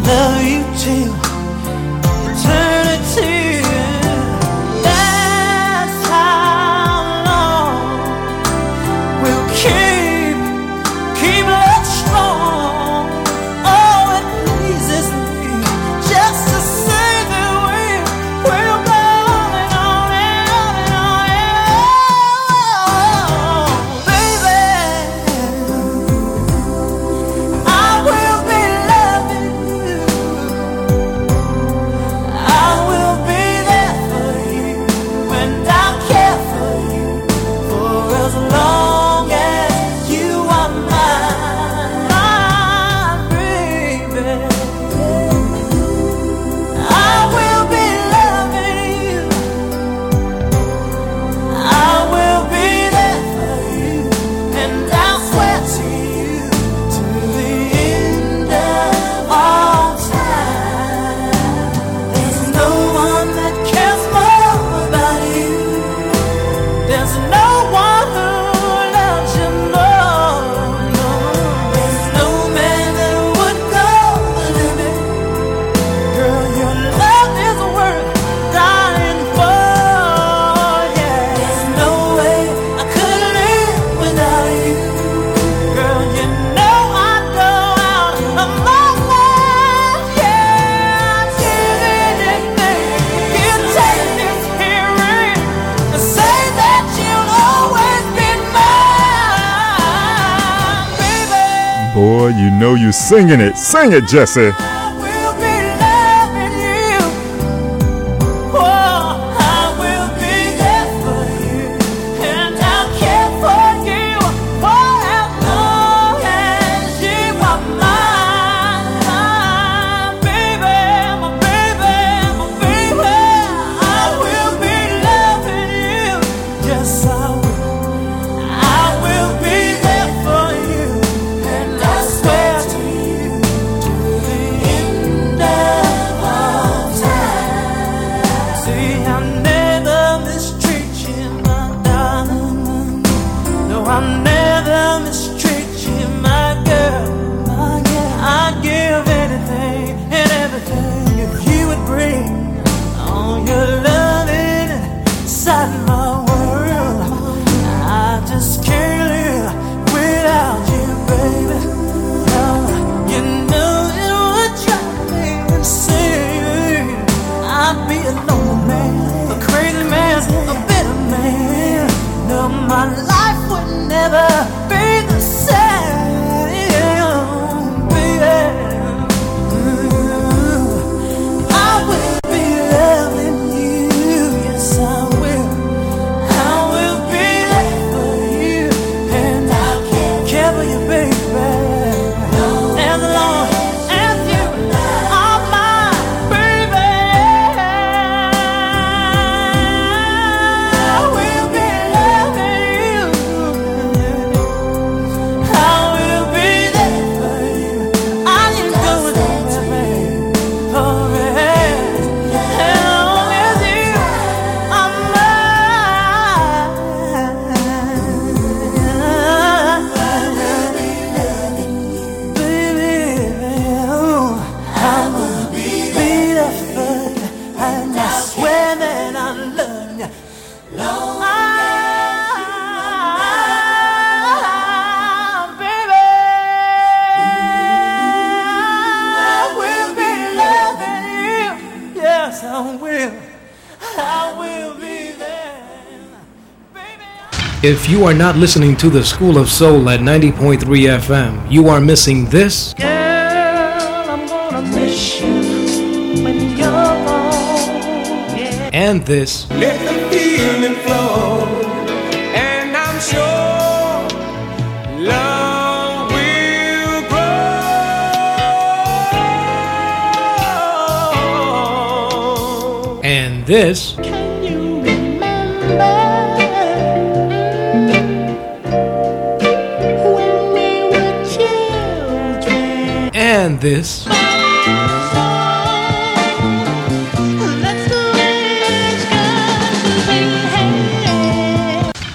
love you till eternity. That's how long we'll keep, keep it strong. Oh, it pleases me just to say that we will go on and on and on and on. Oh, baby, I will be loving you. I will be there for you, and I'll care for you for as long as you are mine, my baby. I will be loving you. I will be there for you, and I'll swear to you to the end of all time. There's no one that cares more about you. There's no one who loves you more. No. There's no man that would go the limit. Girl, your love is worth dying for. Yeah. There's no way I could live without you. Girl, you know I'd go out of my way. Yeah, I'd give anything. You take this hearing and say that you'll always be mine, baby. Boy, you know you singing it. Sing it, Jesse. I will be loving you. Oh, I will be there for you, and I'll care for you for as long as you are mine, my baby, my baby, my baby. I will be loving you. Yes, I will. I will be there for you, and I swear to you to the end of all time. See, I never mistreat you, my darling. No, I never mistreat you, my girl. My girl. I'd give anything and everything if you would bring all your loving inside my world. I just can't live without you, baby. No, you know it would drive me insane. I'd be a lonely man, a crazy man, a bitter man. No, my life would never be the same, baby. Ooh, I will be loving you, yes I will. I will be there for you, and I'll care for you, baby. As long as you are my baby, I will be loving you. I will be there for you. I ain't going nowhere, alright. As long as you are mine, baby. Oh, I will be there for you, and I swear that I love you. Long baby, I will be loving you. Yes, I will. I will be there. If you are not listening to the School of Soul at ninety point three F M, you are missing this Girl, I'm gonna miss you when you're gone. Yeah. and this. Let the feeling flow, and I'm sure love will grow. And this. Can you remember when we were children? And this.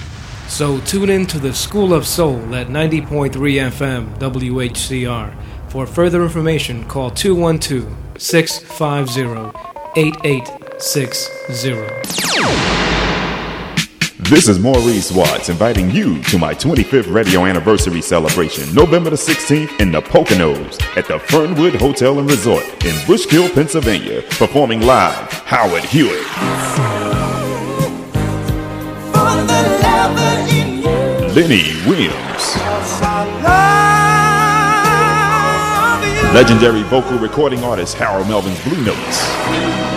So tune in to the School of Soul at ninety point three F M W H C R For further information, call two one two, six five zero, eight eight six zero. This is Maurice Watts inviting you to my twenty-fifth radio anniversary celebration, November the sixteenth in the Poconos at the Fernwood Hotel and Resort in Bushkill, Pennsylvania. Performing live, Howard Hewitt, Lenny Williams, legendary vocal recording artist Harold Melvin's Blue Notes.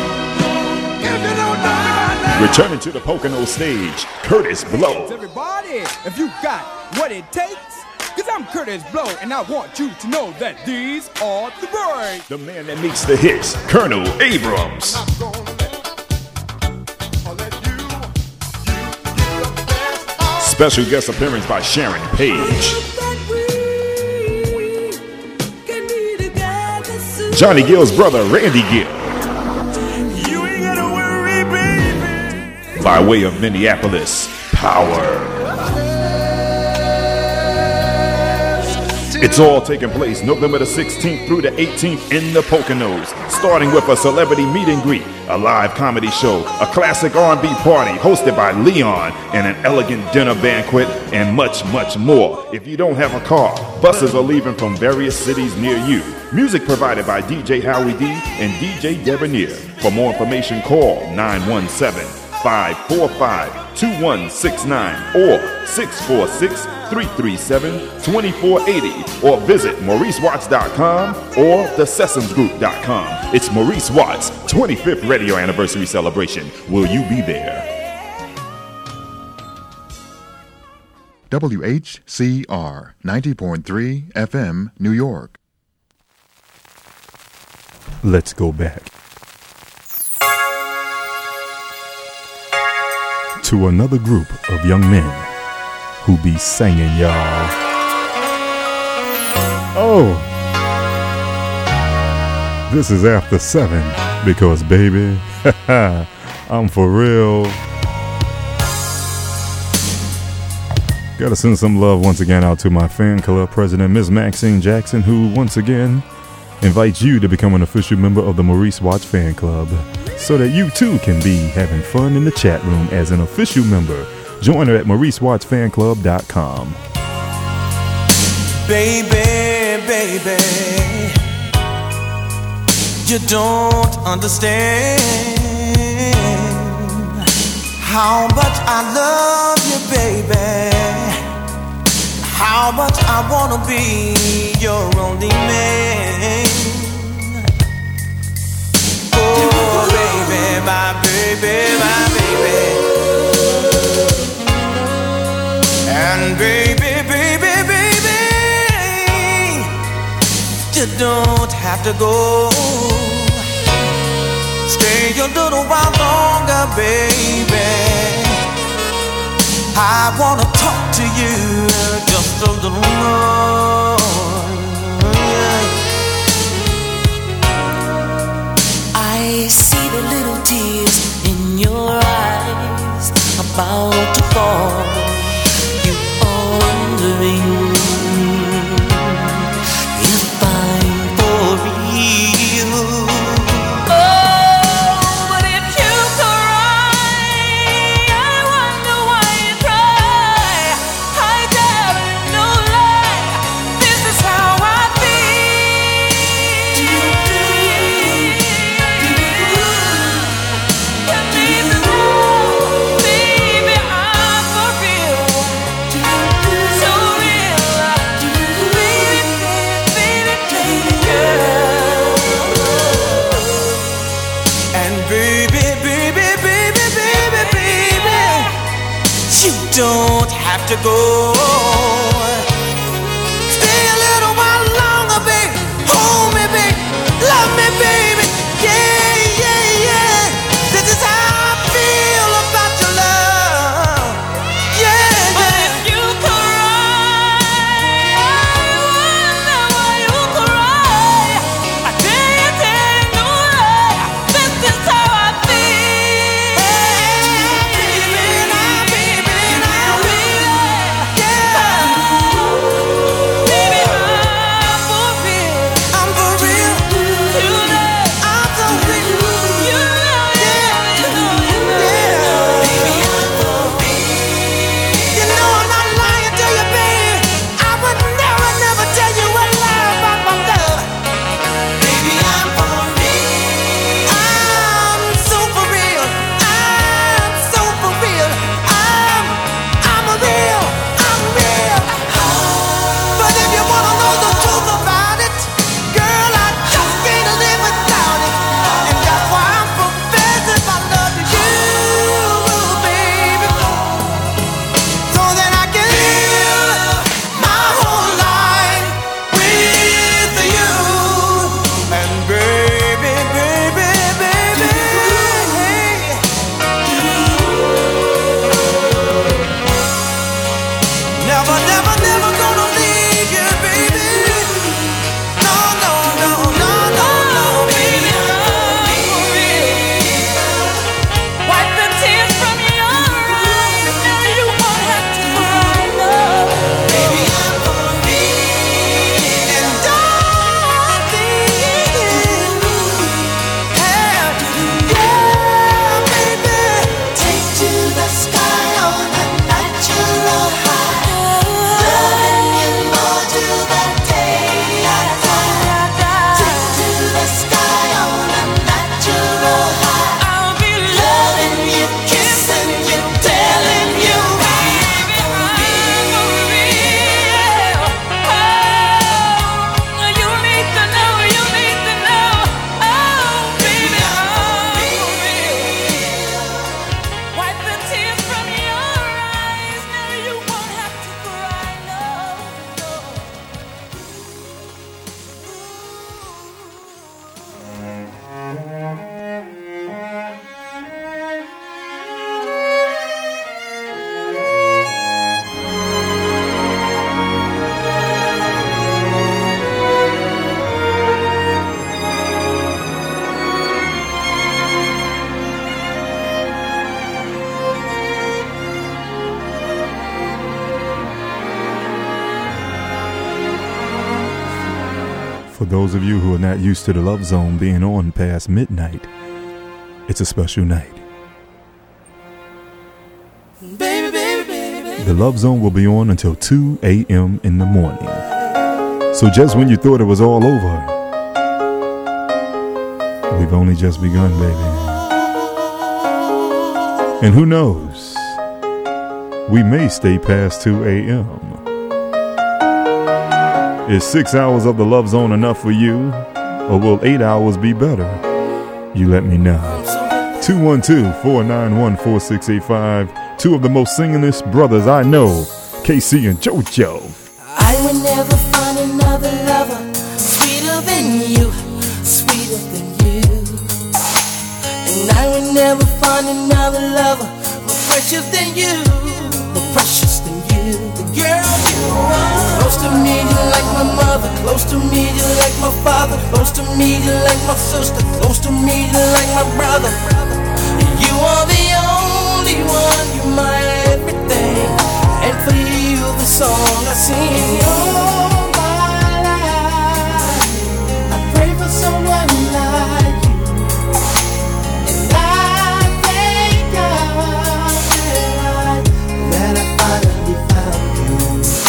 Returning to the Pocono stage, Curtis Blow. Everybody, if you got what it takes, cause I'm Curtis Blow, and I want you to know that these are the words. The man that makes the hits, Colonel Abrams. Special guest appearance by Sharon Page. Johnny Gill's brother, Randy Gill. By way of Minneapolis, Power. It's all taking place November the sixteenth through the eighteenth in the Poconos, starting with a celebrity meet and greet, a live comedy show, a classic R and B party hosted by Leon, and an elegant dinner banquet, and much, much more. If you don't have a car, buses are leaving from various cities near you. Music provided by D J Howie D and D J Debonair. For more information, call nine one seven, five four five, two one six nine or six four six, three three seven, two four eight zero or visit maurice watts dot com or the sessions group dot com. It's Maurice Watts' twenty-fifth radio anniversary celebration. Will you be there? W H C R ninety point three F M, New York. Let's go back to another group of young men who be singing, y'all. Oh, this is after seven because, baby, I'm for real. Gotta send some love once again out to my fan club president, Miss Maxine Jackson, who once again invites you to become an official member of the Maurice Watts fan club so that you too can be having fun in the chat room as an official member. Join her at maurice watts fan club dot com. Baby, baby, you don't understand how much I love you, baby. How much I wanna be your only man. Oh, baby, my baby, my baby. And baby, baby, baby, you don't have to go. Stay a little while longer, baby. I wanna talk to you just a little more. I see the little tears in your eyes about to fall. You are wondering if I'm for real. Oh, but if you cry, I wonder why you cry. I tell you no lie, this is how I feel. Do you feel? Do you feel? You need to know, baby, I'm for real. Do you feel? So real. Do you feel? Baby, baby, baby, girl. And baby, baby, baby, baby, baby, you don't have to go. Stay a little while longer, baby. Hold me, baby. Love me, baby. Yeah, yeah, yeah. This is how I feel about your love. Yeah, But yeah. if you cry, I wonder why you cry. I tell you, tell you no lie, this is how I feel. Baby, now, baby, now, baby. Yeah. those of you who are not used to the Love Zone being on past midnight, it's a special night. Baby, baby, baby, baby. The Love Zone will be on until two a.m. in the morning. So just when you thought it was all over, we've only just begun, baby. And who knows, we may stay past two a.m. Is six hours of the Love Zone enough for you, or will eight hours be better? You let me know. two one two, four nine one, four six eight five. Two of the most singingest brothers I know, K C and JoJo. I would never find another lover sweeter than you, sweeter than you. And I would never find another lover more precious than you, more precious than you. The girl you are. Close to me, you like my mother. Close to me, you like my father. Close to me, you like my sister. Close to me, you like my brother. You are the only one, you're my everything. And for you, the song I sing. All my life, I pray for someone like you. And I thank God that I finally found you.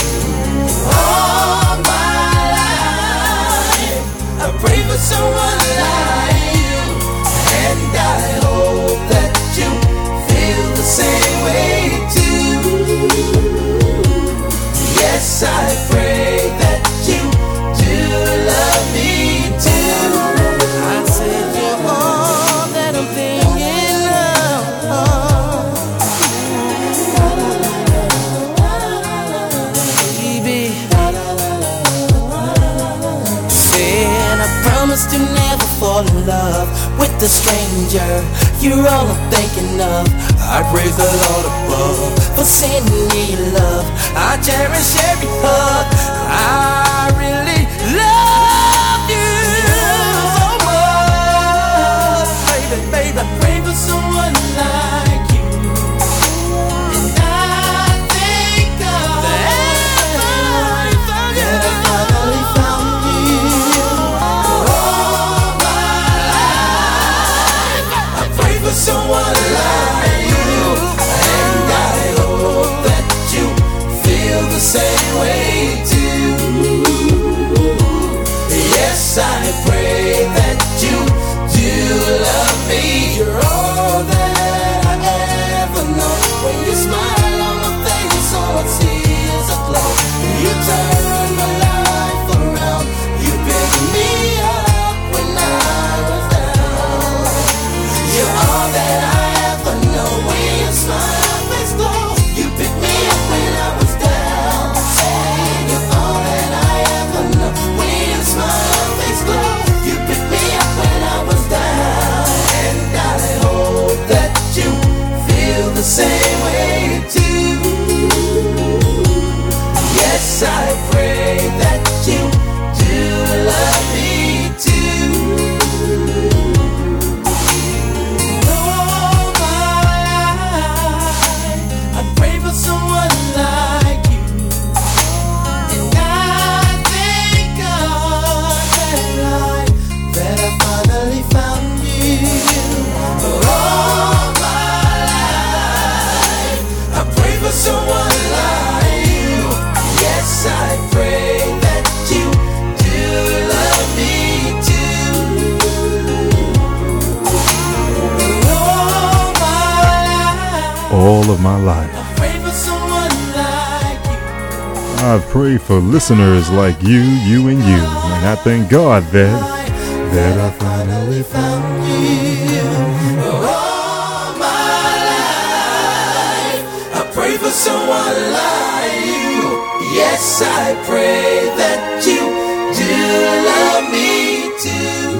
All my life, I pray for someone like you. And I hope that you feel the same way too. Yes, I pray that you do love me too. I said you're all that I'm thinking of, baby. Said I promised to never fall in love with a stranger. You're all I'm thinking of. I praise the Lord above for sending me love. I cherish every hug. I really love you so much, baby, baby. I pray for someone like you. And I thank God that I finally found you. All my life, I pray for someone like you. And I hope that you feel the same way too. Yes, I pray that you do love me. You're all that I ever know. When you smile on my face, all I see is a glow. You turn my life around. You picked me up when I was down. You're all that I ever know. When you smile, face glow. You picked me up when I was down. You're all that I ever know. When you smile, face glow. You picked me up when I was down. And I hope that you feel the same way too. Yes, I pray that you do love me too. All my life, I pray for someone like you. And I thank God that I, that I finally found you. All my life, I pray for someone like you. Yes, I pray that you do love me too. All my life, All of my life, I pray for someone like you. I've prayed for listeners like you, you, and you. And I thank God that, that I finally found you. All my life, I pray for someone like you. Yes, I pray that you do love me too.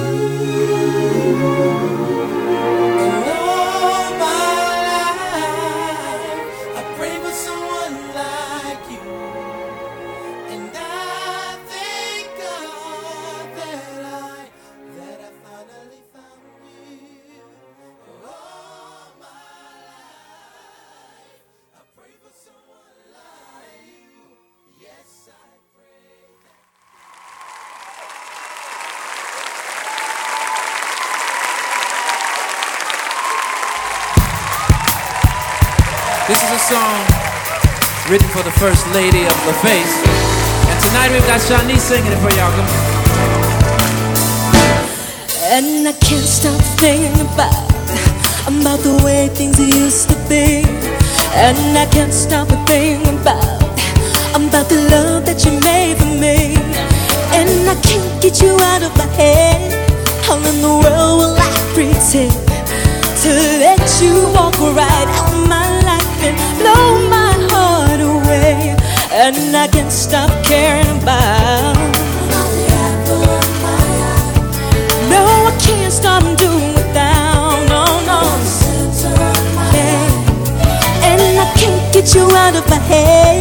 All my life, I pray for someone like you. And I thank God that I, that I finally found you. All my life, I pray for someone like you. Yes, I pray that. This is a song written for the First Lady of LaFace. And tonight we've got Shanice singing it for y'all. Come on. And I can't stop thinking about About the way things used to be. And I can't stop thinking about About the love that you made for me. And I can't get you out of my head. How in the world will I pretend to let you walk right out of my life and blow my heart away? And I can't stop caring about No, I can't stop doing without. No, no. Yeah. And I can't get you out of my head.